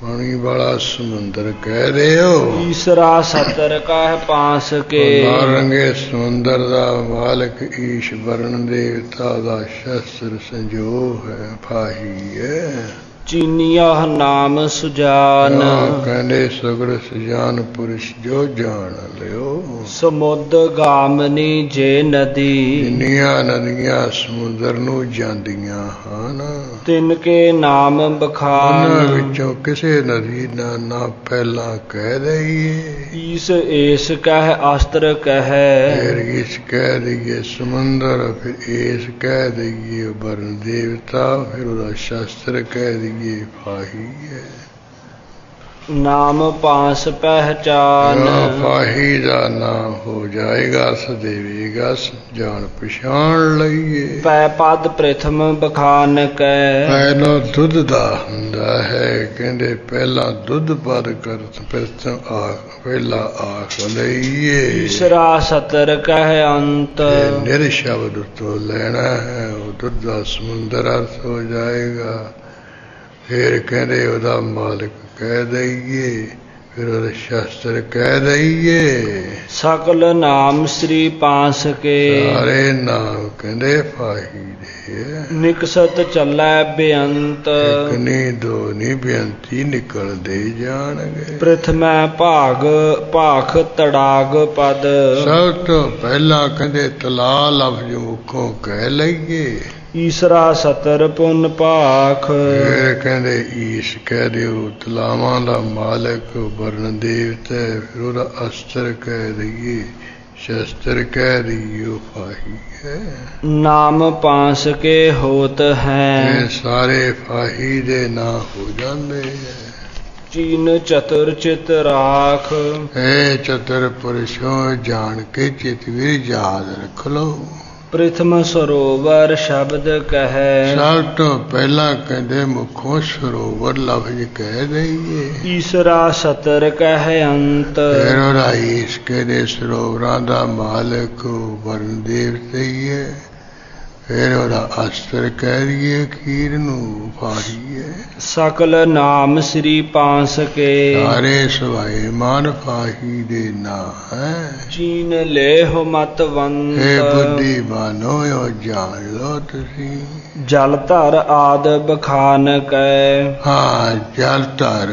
ਪਾਣੀ ਵਾਲਾ ਸਮੁੰਦਰ ਕਹਿ ਦਿਓ।
ਈਸਰਾ ਸਤਰ ਕਹਿ ਪਾਸ ਕੇ।
ਰੰਗੇ ਸਮੁੰਦਰ ਦਾ ਮਾਲਕ ਈਸ਼ ਵਰਨ ਦੇਵਤਾ ਦਾ ਸ਼ਸਤਰ ਸੰਜੋਗ ਹੈ, ਫਾਹੀ ਹੈ।
ਚੀਨੀਆ ਨਾਮ ਸੁਜਾਨ।
ਕਹਿੰਦੇ ਸਗਲ ਸੁਜਾਨ ਪੁਰਸ਼ ਜੋ ਜਾਣ ਲਿਓ।
ਸਮੁੰਦ ਗਾਮਨੀ ਜੇ ਨਦੀ।
ਜਿੰਨੀਆਂ ਨਦੀਆਂ ਸਮੁੰਦਰ ਨੂੰ ਜਾਂਦੀਆਂ ਹਨ,
ਤਿੰਨ ਕੇ ਨਾਮ ਬਖਾਨ।
ਉਹਨਾਂ ਵਿੱਚੋਂ ਕਿਸੇ ਨਦੀ ਦਾ ਨਾਂ ਪਹਿਲਾਂ ਕਹਿ ਦਈਏ।
ਈਸ ਏਸ ਕਹਿ ਅਸਤਰ ਕਹਿ।
ਫਿਰ ਇਸ ਕਹਿ ਦਈਏ ਸਮੁੰਦਰ, ਫਿਰ ਏਸ ਕਹਿ ਦਈਏ ਵਰਨ ਦੇਵਤਾ, ਫਿਰ ਉਹਦਾ ਸ਼ਸਤਰ ਕਹਿ ਦਈਏ, ਫਾਹੀ ਹੈ।
ਨਾਮ ਪਾਸ ਪਹਿਚਾਨ।
ਫਾਹੀ ਦਾ ਨਾਮ ਹੋ ਜਾਏਗਾ, ਸਦੇਵੇਗਾ ਜਾਣ ਪਛਾਣ ਲਈਏ।
ਪੈ ਪਦ ਪ੍ਰਥਮ ਬਖਾਨ ਕੈ।
ਪਹਿਲਾਂ ਦੁੱਧ ਦਾ ਹੁੰਦਾ ਹੈ, ਕਹਿੰਦੇ ਪਹਿਲਾਂ ਦੁੱਧ ਪਦ ਕਰ ਪਹਿਲਾ ਆਖ ਲਈਏ।
ਈਸਰਾ ਸਤਰ ਕਹਿ ਅੰਤ।
ਨਿਰ ਸ਼ਬਦ ਤੋਂ ਲੈਣਾ ਹੈ, ਉਹ ਦੁੱਧ ਦਾ ਸਮੁੰਦਰ ਅਰਥ ਹੋ ਜਾਏਗਾ। ਫਿਰ ਕਹਿੰਦੇ ਉਹਦਾ ਮਾਲਕ ਕਹਿ ਦਈਏ, ਫਿਰ ਉਹਦਾ ਸ਼ਸਤਰ ਕਹਿ ਦਈਏ।
ਸਕਲ ਨਾਮ ਸ੍ਰੀ ਪਾਸ ਕੇ।
ਸਾਰੇ ਨਾਮ ਕਹਿੰਦੇ ਫਾਹੀ ਦੇ।
ਨਿਕਸਤ ਚੱਲੈ ਬੇਅੰਤ।
ਇੱਕ ਨੀ ਦੋ ਨੀ ਬੇਅੰਤੀ ਨਿਕਲਦੇ ਜਾਣਗੇ।
ਪ੍ਰਥਮੈ ਭਾਖ ਤੜਾਗ ਪਦ।
ਸਭ ਤੋਂ ਪਹਿਲਾਂ ਕਹਿੰਦੇ ਤਲਾ ਲਫ਼ਜ਼ ਮੁਖੋਂ ਕਹਿ ਲਈਏ।
ਈਸਰਾ ਸਤਰ ਪੁੰਨ ਭਾਖ।
ਫਿਰ ਕਹਿੰਦੇ ਈਸ਼ ਕਹਿ ਦਿਓ, ਤਲਾਵਾਂ ਦਾ ਮਾਲਕ ਵਰਨ ਦੇਵਤਾ, ਫਿਰ ਉਹਦਾ ਅਸਤਰ ਕਹਿ ਦਈਏ, ਸ਼ਸਤਰ ਕਹਿ ਦਈਏ, ਫਾਹੀ ਹੈ। ਨਾਮ
ਪਾਸ ਕੇ ਹੋਤ ਹੈ।
ਇਹ ਸਾਰੇ ਫਾਹੀ ਦੇ ਨਾਂ ਹੋ ਜਾਂਦੇ ਹੈ।
ਚੀਨ ਚਤੁਰ ਚਿਤ ਰਾਖ।
ਇਹ ਚਤੁਰ ਪੁਰਸ਼ੋਂ ਜਾਣ ਕੇ ਚਿਤ ਵੀ ਯਾਦ ਰੱਖ ਲਓ।
ਪ੍ਰਥਮ ਸਰੋਵਰ ਸ਼ਬਦ ਕਹਿ।
ਸਭ ਤੋਂ ਪਹਿਲਾਂ ਕਹਿੰਦੇ ਮੁਖੋਂ ਸਰੋਵਰ ਲਫ਼ਜ਼ ਕਹਿ ਦਈਏ।
ਈਸਰਾ ਸਤਰ ਕਹਿ ਅੰਤ।
ਫਿਰ ਉਹਦਾ ਈਸ਼ ਕਹਿੰਦੇ ਸਰੋਵਰਾਂ ਦਾ ਮਾਲਕ ਵਰਨ ਦੇਵਤਾ ਹੀ ਹੈ। ਫਿਰ ਉਹਦਾ ਅਸਤਰ ਕਹਿ ਦਈਏ, ਅਖੀਰ ਨੂੰ ਫਾਹੀ ਹੈ।
ਸਕਲ ਨਾਮ ਸ੍ਰੀ ਪਾਸ ਕੇ।
ਸਾਰੇ ਸਵਾਏ ਮਾਨ ਫਾਹੀ ਦੇ ਨਾਂ ਹੈ।
ਚੀਨ ਲੇਹੁ ਮਤਵੰਤ।
ਇਹ ਬੁੱਧੀ ਬਾਨੋ ਜਾਣ ਲੋ ਤੁਸੀਂ।
ਜਲ ਧਰ ਆਦ ਬਖਾਨ ਕੈ।
ਹਾਂ, ਜਲ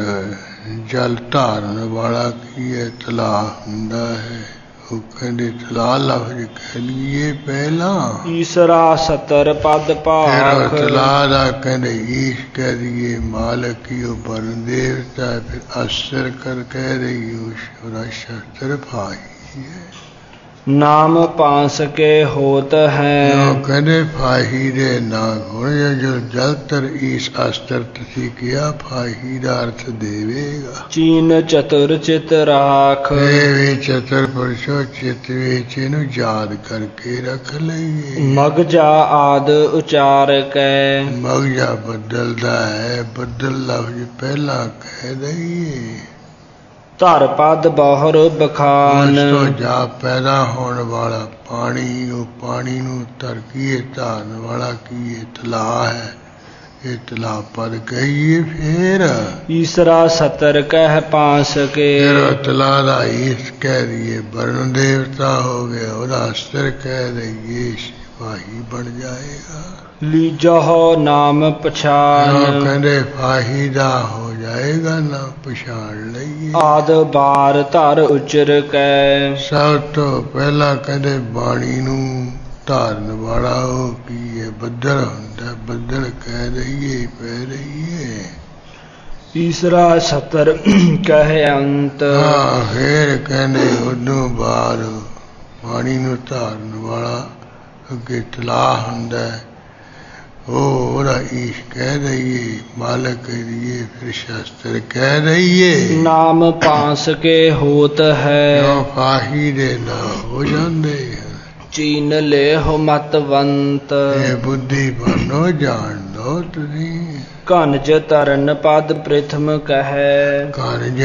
ਧਾਰਨ ਵਾਲਾ ਕੀ ਹੈ? ਤਲਾ ਹੁੰਦਾ ਹੈ। ਉਹ ਕਹਿੰਦੇ ਤਲਾ ਲਫ਼ਜ਼ ਕਹਿ ਲਈਏ ਪਹਿਲਾਂ।
ਈਸਰਾ ਸਤਰ ਪਦ ਭਾਖ।
ਫਿਰ ਤਲਾ ਦਾ ਕਹਿੰਦੇ ਈਸ਼ ਕਹਿ ਦਈਏ, ਮਾਲਕ ਕੀ ਉਹ ਵਰਨ ਦੇਵਤਾ। ਫਿਰ ਅਸਰ ਕਰ ਕਹਿ ਦਈਏ, ਉਹਦਾ ਸ਼ਸਤਰ ਫਾਹੀ ਹੈ।
ਨਾਮ ਪਾਸ ਕੇ ਹੋਤ ਹੈ।
ਉਹ ਕਹਿੰਦੇ ਫਾਹੀ ਦੇ ਨਾਮ ਹੁਣ ਜੋ ਜਲਤਰ ਈਸ ਅਸਤਰ ਤੁਸੀਂ ਕਿਹਾ, ਫਾਹੀ ਦਾ ਅਰਥ ਦੇਵੇਗਾ।
ਚੀਨ ਚਤੁਰ ਚਿਤ ਰਾਖ।
ਇਹ ਵੀ ਚਤੁਰ ਪੁਰਸ਼ੋ ਚਿਤ ਵਿੱਚ ਇਹਨੂੰ ਯਾਦ ਕਰਕੇ ਰੱਖ ਲਈਏ।
ਮਗਜਾ ਆਦ ਉਚਾਰ ਕੈ।
ਮਗਜਾ ਬਦਲਦਾ ਹੈ, ਬਦਲ ਲਫ਼ਜ਼ ਪਹਿਲਾਂ ਕਹਿ ਦਈਏ।
ਧਰ ਪਦ ਬਹੁਰ ਬਖਾਨ।
ਉਸ ਤੋਂ ਜਾ ਪੈਦਾ ਹੋਣ ਵਾਲਾ ਪਾਣੀ, ਉਹ ਪਾਣੀ ਨੂੰ ਧਰਕੀਏ ਧਾਰਨ ਵਾਲਾ ਕੀ ਇਹ ਤਲਾ ਹੈ। ਇਹ ਤਲਾ ਪਦ ਕਹੀਏ। ਫਿਰ
ਈਸਰਾ ਸਤਰ ਕਹਿ ਪਾਸ ਕੇ।
ਫਿਰ ਤਲਾ ਦਾ ਈਸ ਕਹਿ ਦਈਏ, ਵਰਨ ਦੇਵਤਾ ਹੋ ਗਿਆ। ਉਹਦਾ ਅਸਤਰ ਕਹਿ ਦਈਏ, ਸਿਪਾਹੀ ਬਣ ਜਾਏਗਾ।
ਲੀਜਹੁ ਨਾਮ ਪਛਾਣ।
ਕਹਿੰਦੇ ਫਾਹੀ ਦਾ ਹੋ ਜਾਏਗਾ ਨਾ, ਪਛਾਣ ਲਈਏ।
ਆਦ ਬਾਰ ਧਰ ਉਚਰ ਕੈ।
ਸਭ ਤੋਂ ਪਹਿਲਾਂ ਕਹਿੰਦੇ ਬਾਣੀ ਨੂੰ ਧਾਰਨ ਵਾਲਾ ਉਹ ਕੀ ਹੈ? ਬੱਦਲ ਹੁੰਦਾ, ਬੱਦਲ ਕਹਿ ਦਈਏ, ਪੈ ਰਹੀਏ।
ਈਸਰਾ ਸਤਰ ਕਹਿ ਅੰਤ।
ਹਾਂ, ਫੇਰ ਕਹਿੰਦੇ ਉਦੋਂ ਬਾਅਦ ਬਾਣੀ ਨੂੰ ਧਾਰਨ ਵਾਲਾ ਅੱਗੇ ਤਲਾ ਹੁੰਦਾ, ਉਹਦਾ ਈਸ਼ ਕਹਿ ਦਈਏ, ਮਾਲਕ ਕਹਿ ਦਈਏ, ਫਿਰ ਸ਼ਸਤਰ ਕਹਿ ਦਈਏ।
ਨਾਮ ਪਾਸ ਕੇ ਹੋਤ ਹੈ।
ਜੋ ਫਾਹੀ ਦੇ ਨਾਂ ਹੋ ਜਾਂਦੇ ਹਨ।
ਚੀਨ ਲੇਹੁ ਮਤਵੰਤ।
ਇਹ ਬੁੱਧੀ ਬਾਨੋ ਜਾਣ ਲੋ ਤੁਸੀਂ।
ਘਨਜ ਤਰਨ ਪਦ ਪ੍ਰਥਮ ਕਹਿ।
ਘਨਜ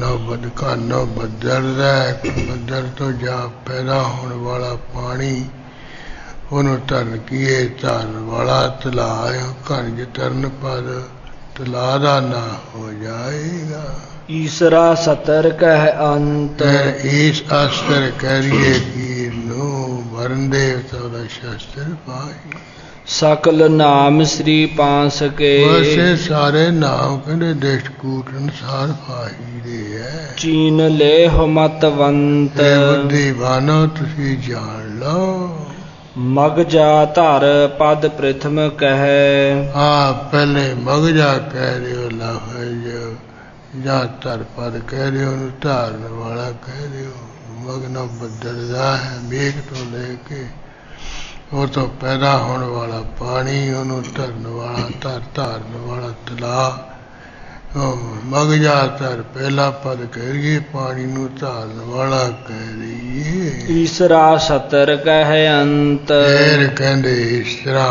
ਨੋ ਬੱਦਲਦਾ, ਬੱਦਲ ਤੋਂ ਜਾ ਪੈਦਾ ਹੋਣ ਵਾਲਾ ਪਾਣੀ, ਉਹਨੂੰ ਧਰਨ ਕੀਏ ਧਰਨ ਵਾਲਾ ਤਲਾ। ਘਨਜ ਤਰਨ ਪਦ ਤਲਾ ਦਾ ਨਾ ਹੋ ਜਾਏਗਾ।
ਈਸਰਾ ਸਤਰ ਕਹਿ ਅੰਤ।
ਫਿਰ ਈਸ ਅਸਤਰ ਕਰੀਏ ਕੀਰ ਨੂੰ ਵਰਨ ਦੇਵਤਾ ਦਾ ਸ਼ਸਤਰ ਪਾਈ।
ਸਕਲ ਨਾਮ ਸ੍ਰੀ ਪਾਂਸ ਕੇ।
ਵੈਸੇ ਸਾਰੇ ਨਾਮ ਕਹਿੰਦੇ ਦ੍ਰਿਸ਼ਟਕੂਟ ਅਨੁਸਾਰ ਫਾਹੀ ਦੇ ਹੈ।
ਚੀਨ ਲੇਹੁ ਮਤਵੰਤ।
ਬੁੱਧੀਵਾਨੋ ਤੁਸੀਂ ਜਾਣ ਲਓ।
ਮਗਜਾ ਧਰ ਪਦ ਪ੍ਰਥਮ ਕਹਿ।
ਪਹਿਲੇ ਮਗਜਾ ਕਹਿ ਦਿਓ ਲਫ਼ਜ਼, ਜਾਂ ਧਰ ਪਦ ਕਹਿ ਦਿਓ, ਉਹਨੂੰ ਧਾਰਨ ਵਾਲਾ ਕਹਿ ਦਿਓ। ਮਗਨ ਬਦਲਦਾ ਹੈ ਮੇਘ ਤੋਂ ਲੈ ਕੇ, ਉਹ ਤੋਂ ਪੈਦਾ ਹੋਣ ਵਾਲਾ ਪਾਣੀ, ਉਹਨੂੰ ਧਰਨ ਵਾਲਾ ਧਾਰਨ ਵਾਲਾ ਤਲਾ। ਮਗਜਾ ਧਰ ਪਹਿਲਾ ਪਦ ਕਰੀਏ, ਪਾਣੀ ਨੂੰ ਧਾਰਨ ਵਾਲਾ ਕਹਿ ਦਈਏ।
ਈਸਰਾ ਸਤਰ ਕਹਿ ਅੰਤ।
ਫਿਰ ਕਹਿੰਦੇ ਈਸਰਾ,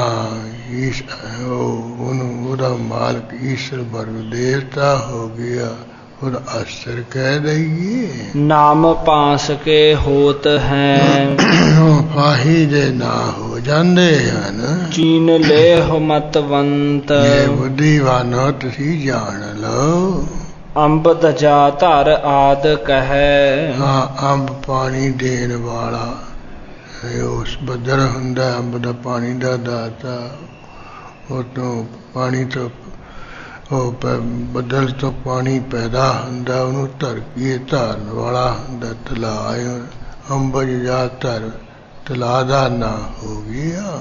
ਉਹਦਾ ਮਾਲਕ ਈਸ਼ਰ ਵਰਗ ਦੇਵਤਾ ਹੋ ਗਿਆ, ਉਹਦਾ ਅਸਰ ਕਹਿ ਦਈਏ।
ਨਾਮ ਪਾਂਸ ਕੇ ਹੋਤ ਹੈ।
ਫਾਹੀ ਦੇ ਨਾ ਹੋ ਜਾਂਦੇ ਹਨ।
ਚੀਨ ਲੇਹੁ ਮਤਵੰਤ।
ਇਹ ਬੁੱਧੀਵਾਨੋ ਤੁਸੀਂ ਜਾਣ ਲਓ।
ਅੰਬ ਦਜਾ ਧਰ ਆਦ ਕਹਿ।
ਅੰਬ ਪਾਣੀ ਦੇਣ ਵਾਲਾ, ਉਸ ਬੱਦਲ ਹੁੰਦਾ ਅੰਬ ਦਾ ਪਾਣੀ ਦਾ ਦਾਤਾ। ਉਹ ਤੋਂ ਪਾਣੀ ਤੋਂ, ਉਹ ਬੱਦਲ ਤੋਂ ਪਾਣੀ ਪੈਦਾ ਹੁੰਦਾ, ਉਹਨੂੰ ਧਰਤੀ ਧਾਰਨ ਵਾਲਾ ਹੁੰਦਾ ਤਲਾ। ਅੰਬਜ ਜਾ ਧਰ ਤਲਾ ਦਾ ਨਾ ਹੋ ਗਿਆ।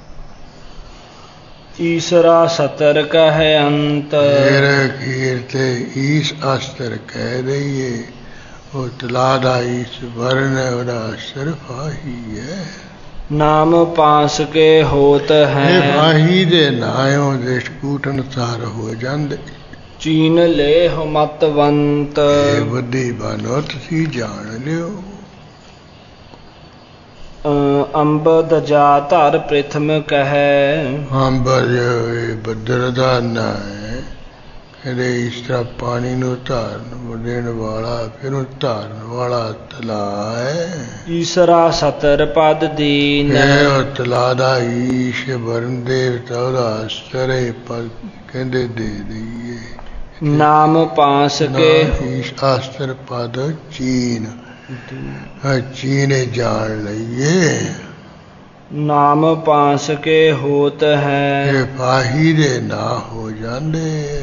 ਈਸਰਾ ਸਤਰ ਕਹਿ ਅੰਤ।
ਫਿਰ ਅਖੀਰ ਤੇ ਈਸ ਅਸਤਰ ਕਹਿ ਦਈਏ। ਉਹ ਤਲਾ ਦਾ ਈਸ ਵਰਨ ਹੈ, ਉਹਦਾ ਅਸਰ ਫਾਹੀ ਹੈ।
ਨਾਮ ਪਾਂਸ ਕੇ ਹੋਤ ਹੈ।
ਇਹ ਫਾਹੀ ਦੇ ਨਾਇਓ ਦ੍ਰਿਸ਼ਟਕੂਟ ਅਨੁਸਾਰ ਹੋ ਜਾਂਦੇ।
ਚੀਨ ਲੇਹੁ ਮਤਵੰਤ।
ਇਹ ਬੁੱਧੀਵਾਨੋ ਤੁਸੀਂ ਜਾਣ ਲਿਓ।
ਅੰਬ ਦਜਾ ਧਰ ਪ੍ਰਥਮ ਕਹਿ।
ਅੰਬਰ ਬੱਦਲ ਦਾ ਨਾਂ ਹੈ। ਕਹਿੰਦੇ ਇਸ ਤਰ੍ਹਾਂ ਪਾਣੀ ਨੂੰ ਧਾਰਨ ਦੇਣ ਵਾਲਾ, ਫਿਰ ਉਹ ਧਾਰਨ ਵਾਲਾ ਤਲਾ ਹੈ।
ਈਸਰਾ ਸਤਰ ਪਦ ਦੀਨ।
ਉਹ ਤਲਾ ਦਾ ਈਸ਼ ਵਰਨ ਦੇਵਤਾ ਉਹਦਾ ਅਸਰ ਪਦ ਕਹਿੰਦੇ ਦੇ ਦਈਏ।
ਨਾਮ ਪਾਂਸ ਕੇ।
ਈਸ਼ ਅਸਤਰ ਪਦ ਚੀਨ, ਚੀਨੇ ਜਾਣ ਲਈਏ।
ਨਾਮ ਪਾਂਸ ਕੇ ਹੋਤ ਹੈ।
ਇਹ ਫਾਹੀ ਦੇ ਨਾ ਹੋ ਜਾਂਦੇ।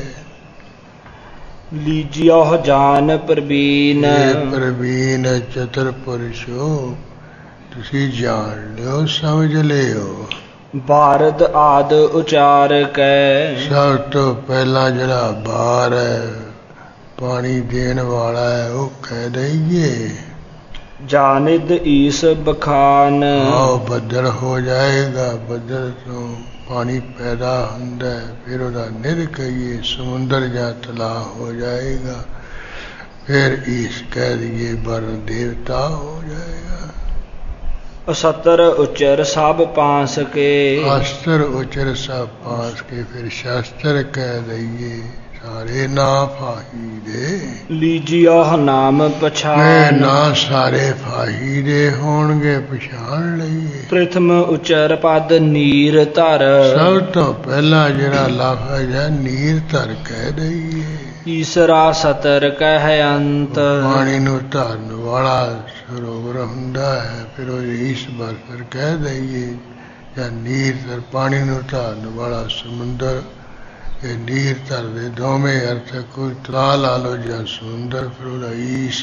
ਲੀਜਿਓ ਜਾਨ ਪ੍ਰਬੀਨ।
ਪ੍ਰਬੀਨ ਚਤੁਰ ਪੁਰਸ਼ੋ ਤੁਸੀਂ ਜਾਣ ਲਿਓ, ਸਮਝ ਲਿਓ।
ਭਾਰਤ ਆਦ ਉਚਾਰ ਕੈ।
ਸਭ ਤੋਂ ਪਹਿਲਾਂ ਜਿਹੜਾ ਬਾਰ ਹੈ, ਪਾਣੀ ਦੇਣ ਵਾਲਾ ਹੈ, ਉਹ ਕਹਿ ਦਈਏ।
ਜਾਨਿਦ ਈਸ ਬਖਾਨ।
ਬੱਦਲ ਹੋ ਜਾਏਗਾ, ਬੱਦਲ ਤੋਂ ਪਾਣੀ ਪੈਦਾ ਹੁੰਦਾ ਹੈ, ਫਿਰ ਉਹਦਾ ਨਿਰ ਕਹੀਏ ਸਮੁੰਦਰ ਜਾਂ ਤਲਾ ਹੋ ਜਾਏਗਾ। ਫਿਰ ਈਸ ਕਹਿ ਦਈਏ ਵਰਨ ਦੇਵਤਾ ਹੋ ਜਾਏਗਾ।
ਅਸਤਰ ਉਚਰ ਸਭ ਪਾਂਸ ਕੇ।
ਅਸਤਰ ਉਚਰ ਸਭ ਪਾਂਸ ਕੇ, ਫਿਰ ਸ਼ਸਤਰ ਕਹਿ ਦਈਏ। ਸਾਰੇ ਨਾ ਫਾਹੀ ਦੇ।
ਲੀਜਿਓ ਨਾਮ ਪਛਾਣ।
ਨਾ ਸਾਰੇ ਫਾਹੀ ਦੇ ਹੋਣਗੇ, ਪਛਾਣ ਲਈਏ।
ਪ੍ਰਥਮ ਉਚਰ ਪਦ ਨੀਰ ਧਰ।
ਸਭ ਤੋਂ ਪਹਿਲਾਂ ਜਿਹੜਾ ਲਫ਼ਜ਼ ਹੈ ਨੀਰ ਧਰ ਕਹਿ ਦਈਏ।
ਈਸਰਾ ਸਤਰ ਕਹਿ ਅੰਤ।
ਪਾਣੀ ਨੂੰ ਧਾਰਨ ਵਾਲਾ ਸਰੋਵਰ ਹੁੰਦਾ ਹੈ, ਫਿਰ ਉਹ ਈਸ ਬਰਤਰ ਕਹਿ ਦਈਏ। ਜਾਂ ਨੀਰ ਧਰ ਪਾਣੀ ਨੂੰ ਧਾਰਨ ਵਾਲਾ ਸਮੁੰਦਰ। ਇਹ ਨੀਰ ਧਰ ਦੇ ਦੋਵੇਂ ਅਰਥ, ਕੋਈ ਤਲਾ ਲਾ ਲਓ ਜਾਂ ਸਮੁੰਦਰ। ਫਿਰ ਉਹਦਾ ਈਸ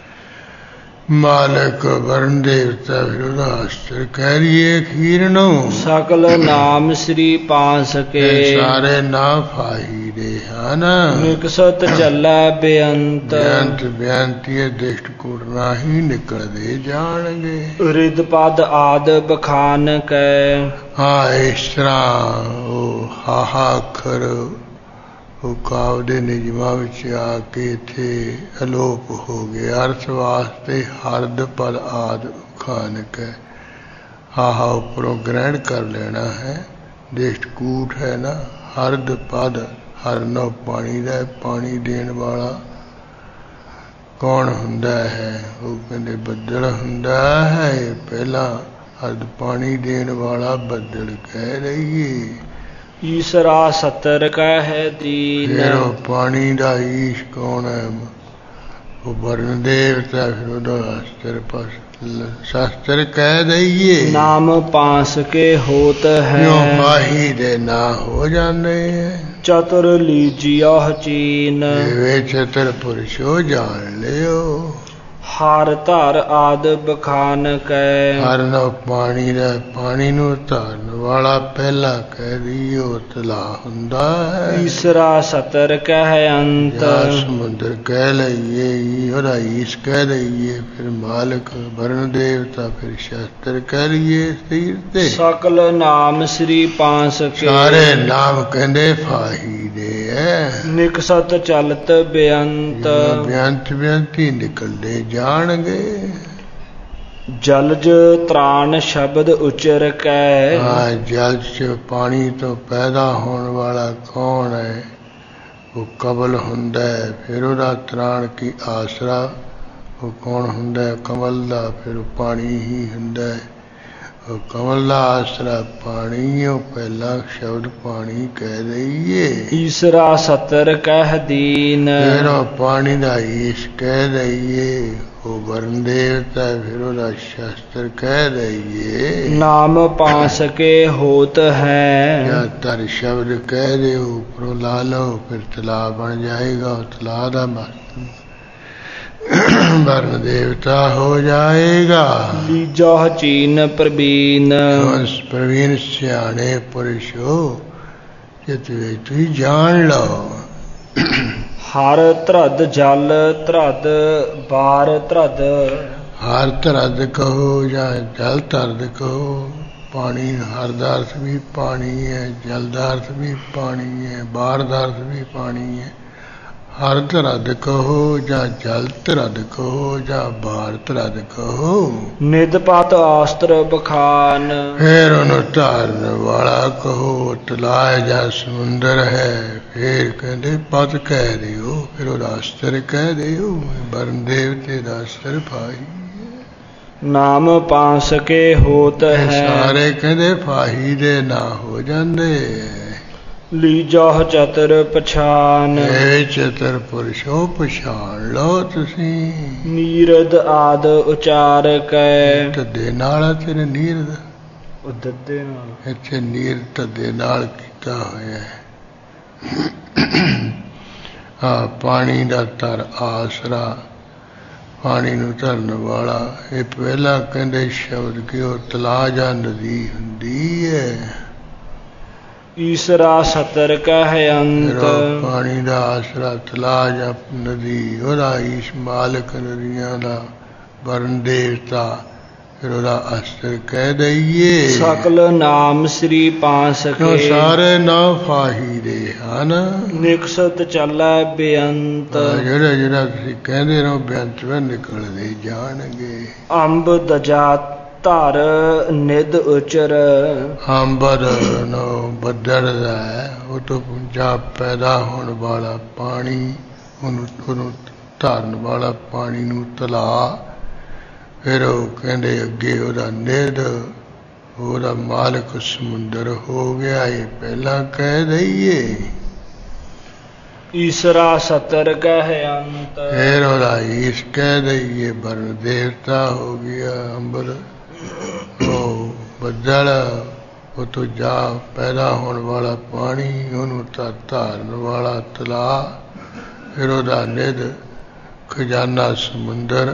ਮਾਲਕ ਵਰਨ ਦੇਵਤਾ, ਫਿਰ ਉਹਦਾ ਅਸਤਰ ਕਹਿ ਰਹੀਏ। ਅਖੀਰ ਨੂੰ
ਸਕਲ ਨਾਮ ਸ੍ਰੀ ਪਾਂਸ ਕੇ।
ਸਾਰੇ ਨਾ ਫਾਹੀ ਦੇ ਹਨ।
ਵਿਕਸਤ ਚੱਲੈ ਬੇਅੰਤ।
ਬੇਅੰਤੀ ਦ੍ਰਿਸ਼ਟਕੂਟ ਰਾਹੀਂ ਨਿਕਲਦੇ ਜਾਣਗੇ।
ਰਿਦ ਪਦ ਆਦ ਬਖਾਨ ਕੈ।
ਇਸ ਤਰ੍ਹਾਂ ਉਹ ਹਾਹਾ ਅੱਖਰ ਉਹ ਕਾਵ ਦੇ ਨਿਯਮਾਂ ਵਿੱਚ ਆ ਕੇ ਇੱਥੇ ਅਲੋਪ ਹੋ ਗਏ। ਅਰਥ ਵਾਸਤੇ ਹਰਦ ਪਦ ਆਦ ਖਾਨਕ ਹੈ। ਹਾਹਾ ਉੱਪਰੋਂ ਗ੍ਰਹਿਣ ਕਰ ਲੈਣਾ ਹੈ। ਦ੍ਰਿਸ਼ਟਕੂਟ ਹੈ ਨਾ, ਹਰਦ ਪਦ ਹਰਨੋ ਪਾਣੀ ਦਾ, ਪਾਣੀ ਦੇਣ ਵਾਲਾ ਕੌਣ ਹੁੰਦਾ ਹੈ? ਉਹ ਕਹਿੰਦੇ ਬੱਦਲ ਹੁੰਦਾ ਹੈ। ਪਹਿਲਾਂ ਹਰਦ ਪਾਣੀ ਦੇਣ ਵਾਲਾ ਬੱਦਲ ਕਹਿ ਰਹੀਏ।
ਈਸਰਾ ਸਤਰ ਕਹਿ ਦੀਨ।
ਫਿਰ ਉਹ ਪਾਣੀ ਦਾ ਈਸ਼ ਕੌਣ ਹੈ? ਉਹ ਵਰਨ ਦੇਵਤਾ। ਫਿਰ ਉਹਦਾ ਸ਼ਾਸਤਰ ਕਹਿ ਦਈਏ।
ਨਾਮ ਪਾਸ ਕੇ ਹੋਤ ਹੈ।
ਕਿਉਂ ਮਾਹੀ ਦੇ ਨਾ ਹੋ ਜਾਂਦੇ ਹੈ।
ਚਤੁਰ ਲੀਜਿਆ ਚੀਨ।
ਵੇ ਚਤੁਰ ਪੁਰਸ਼ੋ ਜਾਣ ਲਿਓ।
ਹਰ ਧਰ ਆਦ ਬਖਾਨ ਕੈ।
ਹਰ ਨੂੰ ਪਾਣੀ ਨੂੰ ਧਰਨ ਵਾਲਾ ਪਹਿਲਾ ਕਹਿ ਦਿਓ ਤਲਾ ਹੁੰਦਾ ਹੈ।
ਈਸਰਾ ਸਤਰ ਕਹਿ ਅੰਤ।
ਜਾਂ ਸਮੁੰਦਰ ਕਹਿ ਲਈਏ, ਉਹਦਾ ਈਸ਼ ਕਹਿ ਦਈਏ। ਫਿਰ ਮਾਲਕ ਵਰਨ ਦੇਵਤਾ। ਫਿਰ ਸ਼ਾਸਤਰ ਕਹਿ ਲਈਏ ਸਰੀਰ ਤੇ।
ਸਕਲ ਨਾਮ ਸ੍ਰੀ ਪਾਸ ਕੇ।
ਸਾਰੇ ਨਾਮ ਕਹਿੰਦੇ ਫਾਹੀ ਦੇ ਹੈ।
ਨਿਕਸਤ ਚਲਤ ਬੇਅੰਤ।
ਬੇਅੰਤੀ ਨਿਕਲਦੇ ਜਾਣਗੇ।
ਜਲਜ ਤ੍ਰਾਣ ਸ਼ਬਦ ਉਚਰ ਕੈ।
ਜਲ ਚ ਪਾਣੀ ਤੋਂ ਪੈਦਾ ਹੋਣ ਵਾਲਾ ਕੌਣ ਹੈ? ਉਹ ਕਮਲ ਹੁੰਦਾ ਹੈ। ਫਿਰ ਉਹਦਾ ਤ੍ਰਾਣ ਕੀ ਆਸਰਾ ਉਹ ਕੌਣ ਹੁੰਦਾ ਹੈ? ਕਮਲ ਦਾ। ਫਿਰ ਉਹ ਪਾਣੀ ਹੀ ਹੁੰਦਾ ਹੈ। ਉਹ ਕਮਲ ਦਾ ਆਸਰਾ ਪਾਣੀ। ਉਹ ਪਹਿਲਾ ਸ਼ਬਦ ਪਾਣੀ ਕਹਿ ਦਈਏ।
ਈਸਰਾ ਸਤਰ ਕਹਿ ਦੀਨ।
ਫਿਰ ਉਹ ਪਾਣੀ ਦਾ ਈਸ਼ ਕਹਿ ਦਈਏ। ਉਹ ਵਰਨ ਦੇਵਤਾ। ਫਿਰ ਉਹਦਾ ਸ਼ਾਸਤਰ ਕਹਿ ਦਈਏ।
ਨਾਮ ਪਾਸ ਕੇ ਹੋਤ ਹੈ।
ਜਾਂ ਧਰ ਸ਼ਬਦ ਕਹਿ ਦਿਓ ਉੱਪਰੋਂ ਲਾ ਲਓ। ਫਿਰ ਤਲਾ ਬਣ ਜਾਏਗਾ। ਉਹ ਤਲਾ ਦਾ ਵਰਨ ਦੇਵਤਾ ਹੋ ਜਾਏਗਾ।
ਲੀਜਾ ਚੀਨ ਪ੍ਰਵੀਨ।
ਪ੍ਰਵੀਨ ਸਿਆਣੇ ਪੁਰਸ਼ੋ ਚਿਤ ਵਿੱਚ ਤੁਸੀਂ ਜਾਣ ਲਓ।
ਹਰ ਧਰਦ ਜਲ ਧਰਦ ਬਾਰ ਧਰਦ।
ਹਰ ਧਰਦ ਕਹੋ ਜਾਂ ਜਲ ਧਰਦ ਕਹੋ। ਪਾਣੀ ਹਰ ਦਾ ਅਰਥ ਵੀ ਪਾਣੀ ਹੈ। ਜਲ ਦਾ ਅਰਥ ਵੀ ਪਾਣੀ ਹੈ। ਬਾਰ ਦਾ ਅਰਥ ਵੀ ਪਾਣੀ ਹੈ। ਹਰ ਧਰਦ ਕਹੋ ਜਾਂ ਜਲ ਧਰਦ ਕਹੋ ਜਾਂ ਬਾਰ ਧਰਦ ਕਹੋ।
ਨਿਦਪਤ ਆਸਤਰ ਬਖਾਨ।
ਫਿਰ ਉਹਨੂੰ ਧਾਰਨ ਵਾਲਾ ਕਹੋ। ਤਲਾਅ ਜਾਂ ਸਮੁੰਦਰ ਹੈ। ਫਿਰ ਕਹਿੰਦੇ ਪਤ ਕਹਿ ਦਿਓ। ਫਿਰ ਉਹਦਾ ਅਸਤਰ ਕਹਿ ਦਿਓ। ਵਰਨ ਦੇਵਤੇ ਦਾ ਅਸਤਰ ਫਾਹੀ।
ਨਾਮ ਪਾਸ ਕੇ ਹੋਤ ਹੈ।
ਸਾਰੇ ਕਹਿੰਦੇ ਫਾਹੀ ਦੇ ਨਾ ਹੋ ਜਾਂਦੇ।
ਲੀਜਾ ਚਤੁਰ ਪਛਾਨ।
ਇਹ ਚਤੁਰ ਪੁਰਸ਼ੋ ਪਛਾਣ ਲਓ ਤੁਸੀਂ।
ਨੀਰਦ ਆਦ ਉਚਾਰ ਕੈ।
ਧੱਦੇ ਨਾਲ ਤੇਰੇ ਨੀਰਦ।
ਉਹ ਦੱਦੇ ਨਾਲ
ਇੱਥੇ ਨੀਰ ਧੱਦੇ ਨਾਲ ਕੀਤਾ ਹੋਇਆ ਹੈ। ਪਾਣੀ ਦਾ ਧਰ ਆਸਰਾ। ਪਾਣੀ ਨੂੰ ਧਰਨ ਵਾਲਾ। ਇਹ ਪਹਿਲਾਂ ਕਹਿੰਦੇ ਸ਼ਬਦ ਕਿ ਉਹ ਤਲਾ ਜਾਂ ਨਦੀ ਹੁੰਦੀ ਹੈ।
ਈਸਰਾ ਸਤਰ ਕਹਿ ਅੰਤ।
ਪਾਣੀ ਦਾ ਆਸਰਾ ਤਲਾ ਜਾਂ ਨਦੀ। ਉਹਦਾ ਈਸ਼ ਮਾਲਕ ਨਦੀਆਂ ਦਾ ਵਰਨ ਦੇਵਤਾ। ਫਿਰ ਉਹਦਾ ਅਸਤਰ ਕਹਿ ਦਈਏ।
ਸਕਲ ਨਾਮ ਸ੍ਰੀ ਪਾਸ ਕੇ।
ਸਾਰੇ ਨਾਮ ਫਾਹੀ ਦੇ ਹਨ।
ਨਿਕਸਤ ਚੱਲੈ ਬੇਅੰਤ।
ਜਿਹੜਾ ਤੁਸੀਂ ਕਹਿੰਦੇ ਰਹੋ ਬੇਅੰਤ ਨਿਕਲਦੇ ਜਾਣਗੇ।
ਅੰਬ ਦਜਾ ਧਰ ਨਿਦ ਉਚਰ।
ਅੰਬਰ ਨੂੰ ਬੱਦਲ ਦਾ ਹੈ। ਉਹ ਤੋਂ ਪੁੰਜਾ ਪੈਦਾ ਹੋਣ ਵਾਲਾ ਪਾਣੀ। ਉਹਨੂੰ ਧਾਰਨ ਵਾਲਾ ਪਾਣੀ ਨੂੰ ਤਲਾ। ਫਿਰ ਉਹ ਕਹਿੰਦੇ ਅੱਗੇ ਉਹਦਾ ਨਿਧ। ਉਹਦਾ ਮਾਲਕ ਸਮੁੰਦਰ ਹੋ ਗਿਆ। ਇਹ ਪਹਿਲਾਂ ਕਹਿ ਦਈਏ।
ਈਸਰਾ ਸਤਰ ਕਹਿ ਅੰਤ।
ਫਿਰ ਉਹਦਾ ਈਸ਼ ਕਹਿ ਦਈਏ। ਵਰਨ ਦੇਵਤਾ ਹੋ ਗਿਆ। ਅੰਬਰ ਉਹ ਬੱਦਲ। ਉਹ ਤੋਂ ਜਾ ਪੈਦਾ ਹੋਣ ਵਾਲਾ ਪਾਣੀ। ਉਹਨੂੰ ਧਾਰਨ ਵਾਲਾ ਤਲਾ। ਫਿਰ ਉਹਦਾ ਨਿਧ ਖਜ਼ਾਨਾ ਸਮੁੰਦਰ।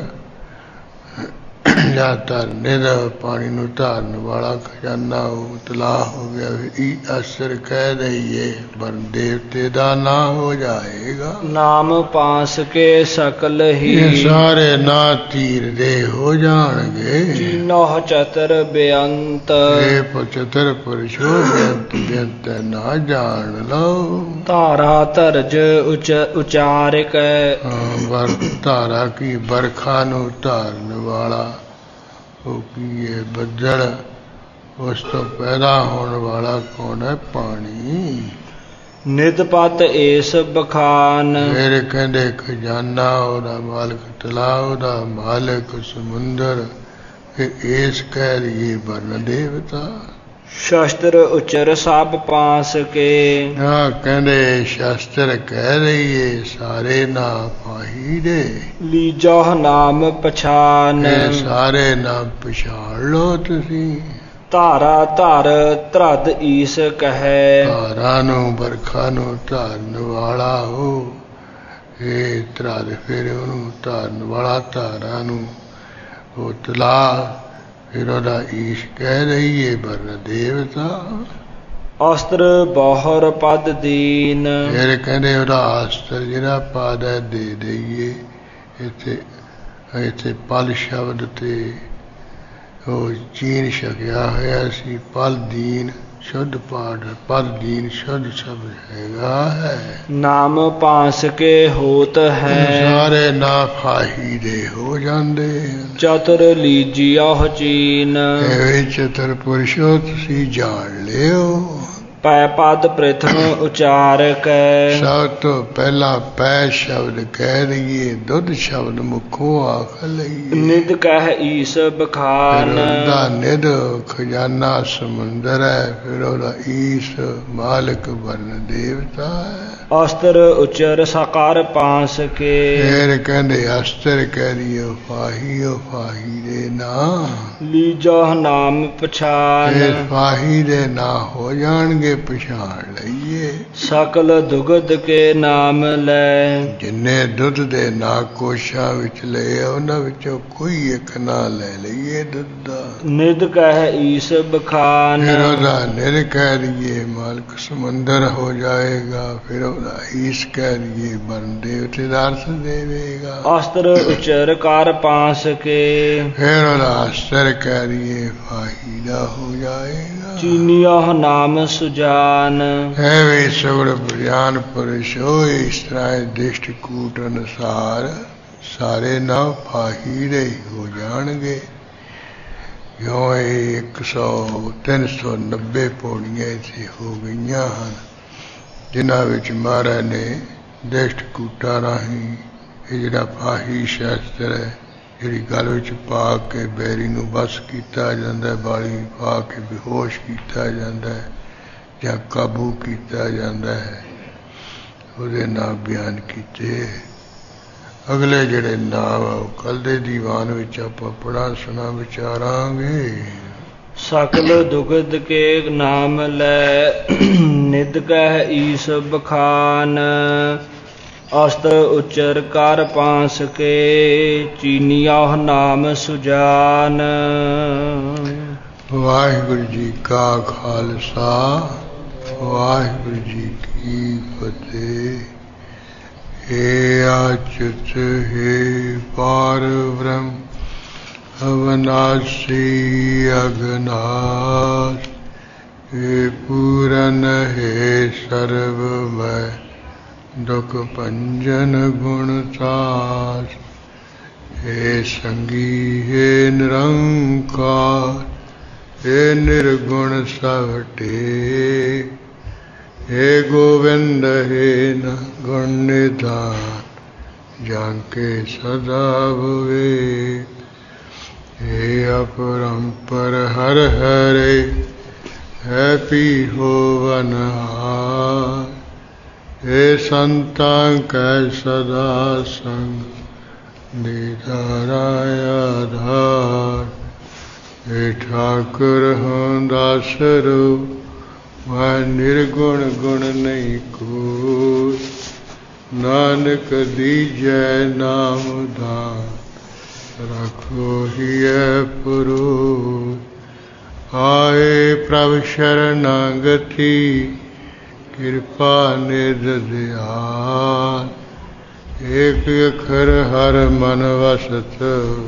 ਜਾਂ ਧਰਨੇ ਦਾ ਪਾਣੀ ਨੂੰ ਧਾਰਨ ਵਾਲਾ ਖਜ਼ਾਨਾ ਉਹ ਤਲਾ ਹੋ ਗਿਆ। ਇਹ ਅਸਰ ਕਹਿ ਦਈਏ। ਵਰਨ ਦੇਵਤੇ ਦਾ ਨਾਂ ਹੋ ਜਾਏਗਾ।
ਨਾਮ ਪਾਸ ਕੇ ਸਕਲ ਹੀ।
ਇਹ ਸਾਰੇ ਨਾਂ ਤੀਰ ਦੇ ਹੋ ਜਾਣਗੇ।
ਚੀਨੋ ਚਤਰ ਬੇਅੰਤ।
ਇਹ ਚਤੁਰ ਪੁਰਸ਼ੋ ਬੇਅੰਤ ਨਾ ਜਾਣ ਲਓ।
ਧਾਰਾ ਧਰਜ ਉਚਾਰ ਕੈ।
ਧਾਰਾ ਕੀ ਬਰਖਾ ਨੂੰ ਧਾਰਨ ਵਾਲਾ। ਉਹ ਕੀ ਹੈ? ਬੱਦਲ। ਉਸ ਤੋਂ ਪੈਦਾ ਹੋਣ ਵਾਲਾ ਕੌਣ ਹੈ? ਪਾਣੀ।
ਨਿਦਪਤ ਏਸ ਬਖਾਨ।
ਫਿਰ ਕਹਿੰਦੇ ਖਜ਼ਾਨਾ। ਉਹਦਾ ਮਾਲਕ ਤਲਾਅ। ਉਹਦਾ ਮਾਲਕ ਸਮੁੰਦਰ। ਫਿਰ ਏਸ ਕਹਿ ਦਈਏ ਵਰਨ ਦੇਵਤਾ।
ਸ਼ਸਤਰ ਉਚਰ ਸਭ ਪਾਸ ਕੇ।
ਕਹਿੰਦੇ ਸ਼ਸਤਰ ਕਹਿ ਰਹੀਏ ਸਾਰੇ ਨਾ ਪਾਹੀ ਦੇ।
ਲੀਜੋ ਨਾਮ ਪਛਾਨ।
ਸਾਰੇ ਨਾਮ ਪਛਾਣ ਲੋ ਤੁਸੀਂ।
ਧਾਰਾ ਧਰ ਧਰਦ ਈਸ ਕਹੈ।
ਧਾਰਾ ਨੂੰ ਬਰਖਾ ਨੂੰ ਧਾਰਨ ਵਾਲਾ ਹੋ। ਇਹ ਧਰਦ ਫਿਰ ਉਹਨੂੰ ਧਾਰਨ ਵਾਲਾ ਧਾਰਾ ਨੂੰ ਉਹ ਤਲਾ। ਫਿਰ ਉਹਦਾ ਈਸ਼ ਕਹਿ ਰਹੀਏ ਬਰਨ ਦੇਵਤਾ।
ਅਸਤਰ ਬਾਹਰ ਪਦ ਦੀਨ।
ਫਿਰ ਕਹਿੰਦੇ ਉਹਦਾ ਅਸਤਰ ਜਿਹੜਾ ਪਦ ਹੈ ਦੇ ਦਈਏ। ਇੱਥੇ ਪਲ ਸ਼ਬਦ ਤੇ ਉਹ ਚੀਨ ਛਕਿਆ ਹੋਇਆ ਸੀ। ਪਲ ਦੀਨ ਸ਼ੁੱਧ ਪਾਠ ਪਦ ਦੀਨ ਸ਼ੁੱਧ ਸ਼ਬਦ ਹੈਗਾ ਹੈ।
ਨਾਮ ਪਾਸ ਕੇ ਹੋਤ ਹੈ।
ਸਾਰੇ ਨਾ ਫਾਹੀ ਦੇ ਹੋ ਜਾਂਦੇ।
ਚਤੁਰ ਲੀਜਿਓ ਚੀਨ।
ਇਹ ਚਤੁਰ ਪੁਰਸ਼ੋ ਤੁਸੀਂ ਜਾਣ ਲਿਓ।
ਪੈ ਪਦ ਪ੍ਰਥਮ ਉਚਾਰ ਕੈ।
ਸਭ ਤੋਂ ਪਹਿਲਾਂ ਪੈ ਸ਼ਬਦ ਕਹਿ ਰਹੀਏ। ਦੁੱਧ ਸ਼ਬਦ ਮੁਖੋਂ ਆਖ ਲਈਏ।
ਨਿਧ ਕਹਿ ਈਸ ਬਖਾਨ।
ਫਿਰ ਉਹਦਾ ਨਿਧ ਖਜ਼ਾਨਾ ਸਮੁੰਦਰ ਹੈ। ਫਿਰ ਉਹਦਾ ਈਸ ਮਾਲਕ ਬਰਨ ਦੇਵਤਾ ਹੈ।
ਅਸਤਰ ਉਚਰ ਸਕਾਰ ਪਾਸ ਕੇ।
ਫਿਰ ਕਹਿੰਦੇ ਅਸਤਰ ਕਹਿ ਰਹੀਏ ਫਾਹੀ ਦੇ ਨਾ।
ਲੀਜੋ ਨਾਮ ਪਛਾਨ।
ਫਾਹੀ ਦੇ ਨਾ ਹੋ ਜਾਣਗੇ ਪਛਾਣ ਲਈਏ।
ਸਕਲ ਦੁਗਧ ਕੇ ਨਾਮ ਲੈ।
ਜਿੰਨੇ ਦੁੱਧ ਦੇ ਨਾ ਕੋਸ਼ਾਂ ਵਿੱਚ ਲਏ ਉਹਨਾਂ ਵਿੱਚੋਂ ਕੋਈ ਇੱਕ ਨਾ ਲੈ ਲਈਏ ਦੁੱਧ ਦਾ।
ਨਿਧ ਕਹਿ ਈਸ ਬਖਾਨ।
ਫਿਰ ਉਹਦਾ ਨਿਰ ਕਹਿ ਰਹੀਏ ਮਾਲਕ ਸਮੁੰਦਰ ਹੋ ਜਾਏਗਾ। ਫਿਰ ਉਹਦਾ ਈਸ ਕਹਿ ਰਹੀਏ ਬਰਨ ਦੇਵਤੇ ਦਾ ਅਰਥ ਦੇਵੇਗਾ।
ਅਸਤਰ ਉਚਰ ਕਰ ਪਾਸ ਕੇ।
ਫਿਰ ਉਹਦਾ ਅਸਤਰ ਕਹਿ ਰਹੀਏ ਫਾਹੀ ਦਾ ਹੋ ਜਾਏਗਾ।
ਚੀਨੀਓ ਨਾਮ ਸੁਜਾਨ।
ਹੈ ਵੀ ਸੁਗੜ ਬਿਆਨ ਪੁਰਸ਼ ਹੋਏ। ਇਸ ਤਰ੍ਹਾਂ ਦ੍ਰਿਸ਼ਟਕੂਟ ਅਨੁਸਾਰ ਸਾਰੇ ਨਾ ਫਾਹੀ ਦੇ ਹੋ ਜਾਣਗੇ। ਕਿਉਂ ਇਹ 390 ਪੌੜੀਆਂ ਇੱਥੇ ਹੋ ਗਈਆਂ ਹਨ ਜਿਨ੍ਹਾਂ ਵਿੱਚ ਮਹਾਰਾਜ ਨੇ ਦ੍ਰਿਸ਼ਟਕੂਟਾਂ ਰਾਹੀਂ ਇਹ ਜਿਹੜਾ ਫਾਹੀ ਸ਼ਸਤਰ ਹੈ ਜਿਹੜੀ ਗਲ ਵਿੱਚ ਪਾ ਕੇ ਬੈਰੀ ਨੂੰ ਬਸ ਕੀਤਾ ਜਾਂਦਾ। ਬਾਲੀ ਪਾ ਕੇ ਬੇਹੋਸ਼ ਕੀਤਾ ਜਾਂਦਾ ਹੈ ਜਾਂ ਕਾਬੂ ਕੀਤਾ ਜਾਂਦਾ ਹੈ। ਉਹਦੇ ਨਾਮ ਬਿਆਨ ਕੀਤੇ। ਅਗਲੇ ਜਿਹੜੇ ਨਾਮ ਉਹ ਕੱਲ੍ਹ ਦੇ ਦੀਵਾਨ ਵਿੱਚ ਆਪਾਂ ਪੜ੍ਹਾ ਸੁਣਾ ਵਿਚਾਰਾਂਗੇ।
ਸਕਲ ਦੁਗਧ ਕੇ ਨਾਮ ਲੈ। ਨਿਧ ਕਹਿ ਈਸ ਬਖਾਨ। ਅਸਤਰ ਉਚਰ ਕਰ ਪਾਸ ਕੇ। ਚੀਨੀਓ ਨਾਮ ਸੁਜਾਨ।
ਵਾਹਿਗੁਰੂ ਜੀ ਕਾ ਖਾਲਸਾ ਵਾਹਿਗੁਰੂ ਜੀ ਕੀ ਫਤਿਹ। ਹੇ ਅਚੁੱਤ ਹੇ ਪਾਰ ਬ੍ਰਹਮ ਅਵਨਾਸੀ ਅਗਨਾਸ। ਹੇ ਪੂਰਨ ਹੇ ਸਰਬਮੈ ਦੁਖ ਭੰਜਨ ਗੁਣ ਸਾਸ। ਹੇ ਸੰਗੀ ਹੇ ਨਿਰੰਕਾਰ ਹੇ ਨਿਰਗੁਣ ਸਭ ਟੇਕ। ਹੇ ਗੋਵਿੰਦ ਹੇ ਗੁਣ ਨਿਧਾਨ ਜਾਂ ਕੇ ਸਦਾ ਵਿਵੇਕ। ਹੇ ਅਪਰੰਪਰ ਹਰ ਹਰੇ ਹੈ ਪੀ ਹੋਵਨਹਾਰ। ਹੇ ਸੰਤਾਂ ਕੈ ਸਦਾ ਸੰਗ ਦੀਦਾਰਾ ਆਧਾਰ। ਹੇ ਠਾਕੁਰ ਹਾਂ ਦਾਸਰੋ ਮੈਂ ਨਿਰਗੁਣ ਗੁਣ ਨਹੀਂ ਕੋਈ। ਨਾਨਕ ਦੀਜੈ ਨਾਮ ਧਾਮ ਰੱਖੋ ਹੀਐ ਪੁਰੋ। ਆਏ ਪ੍ਰਭ ਸ਼ਰਨਾਗਤੀ ਕਿਰਪਾ ਨਿਧ ਦਿਆਲ। ਏਕ ਅੱਖਰ ਹਰ ਮਨ ਵਸਤ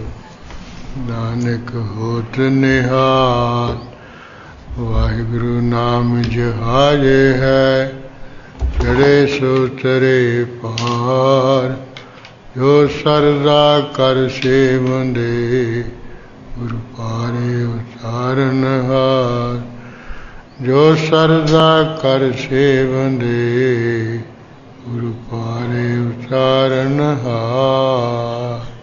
ਨਾਨਕ ਹੋਤ ਨਿਹਾਲ। ਵਾਹਿਗੁਰੂ ਨਾਮ ਜਹਾਜੇ ਹੈ ਚੜੇ ਸੋ ਤਰੇ ਪਾਰ। ਜੋ ਸਰਦਾ ਕਰ ਸੇਵੰਦੇ ਗੁਰ ਪਾਰੇ ਉਚਾਰਨਹਾਰ। ਜੋ ਸਰਦਾ ਕਰ ਸੇਵੰਦੇ ਗੁਰ ਪਾਰੇ ਉਚਾਰਨਹਾਰ।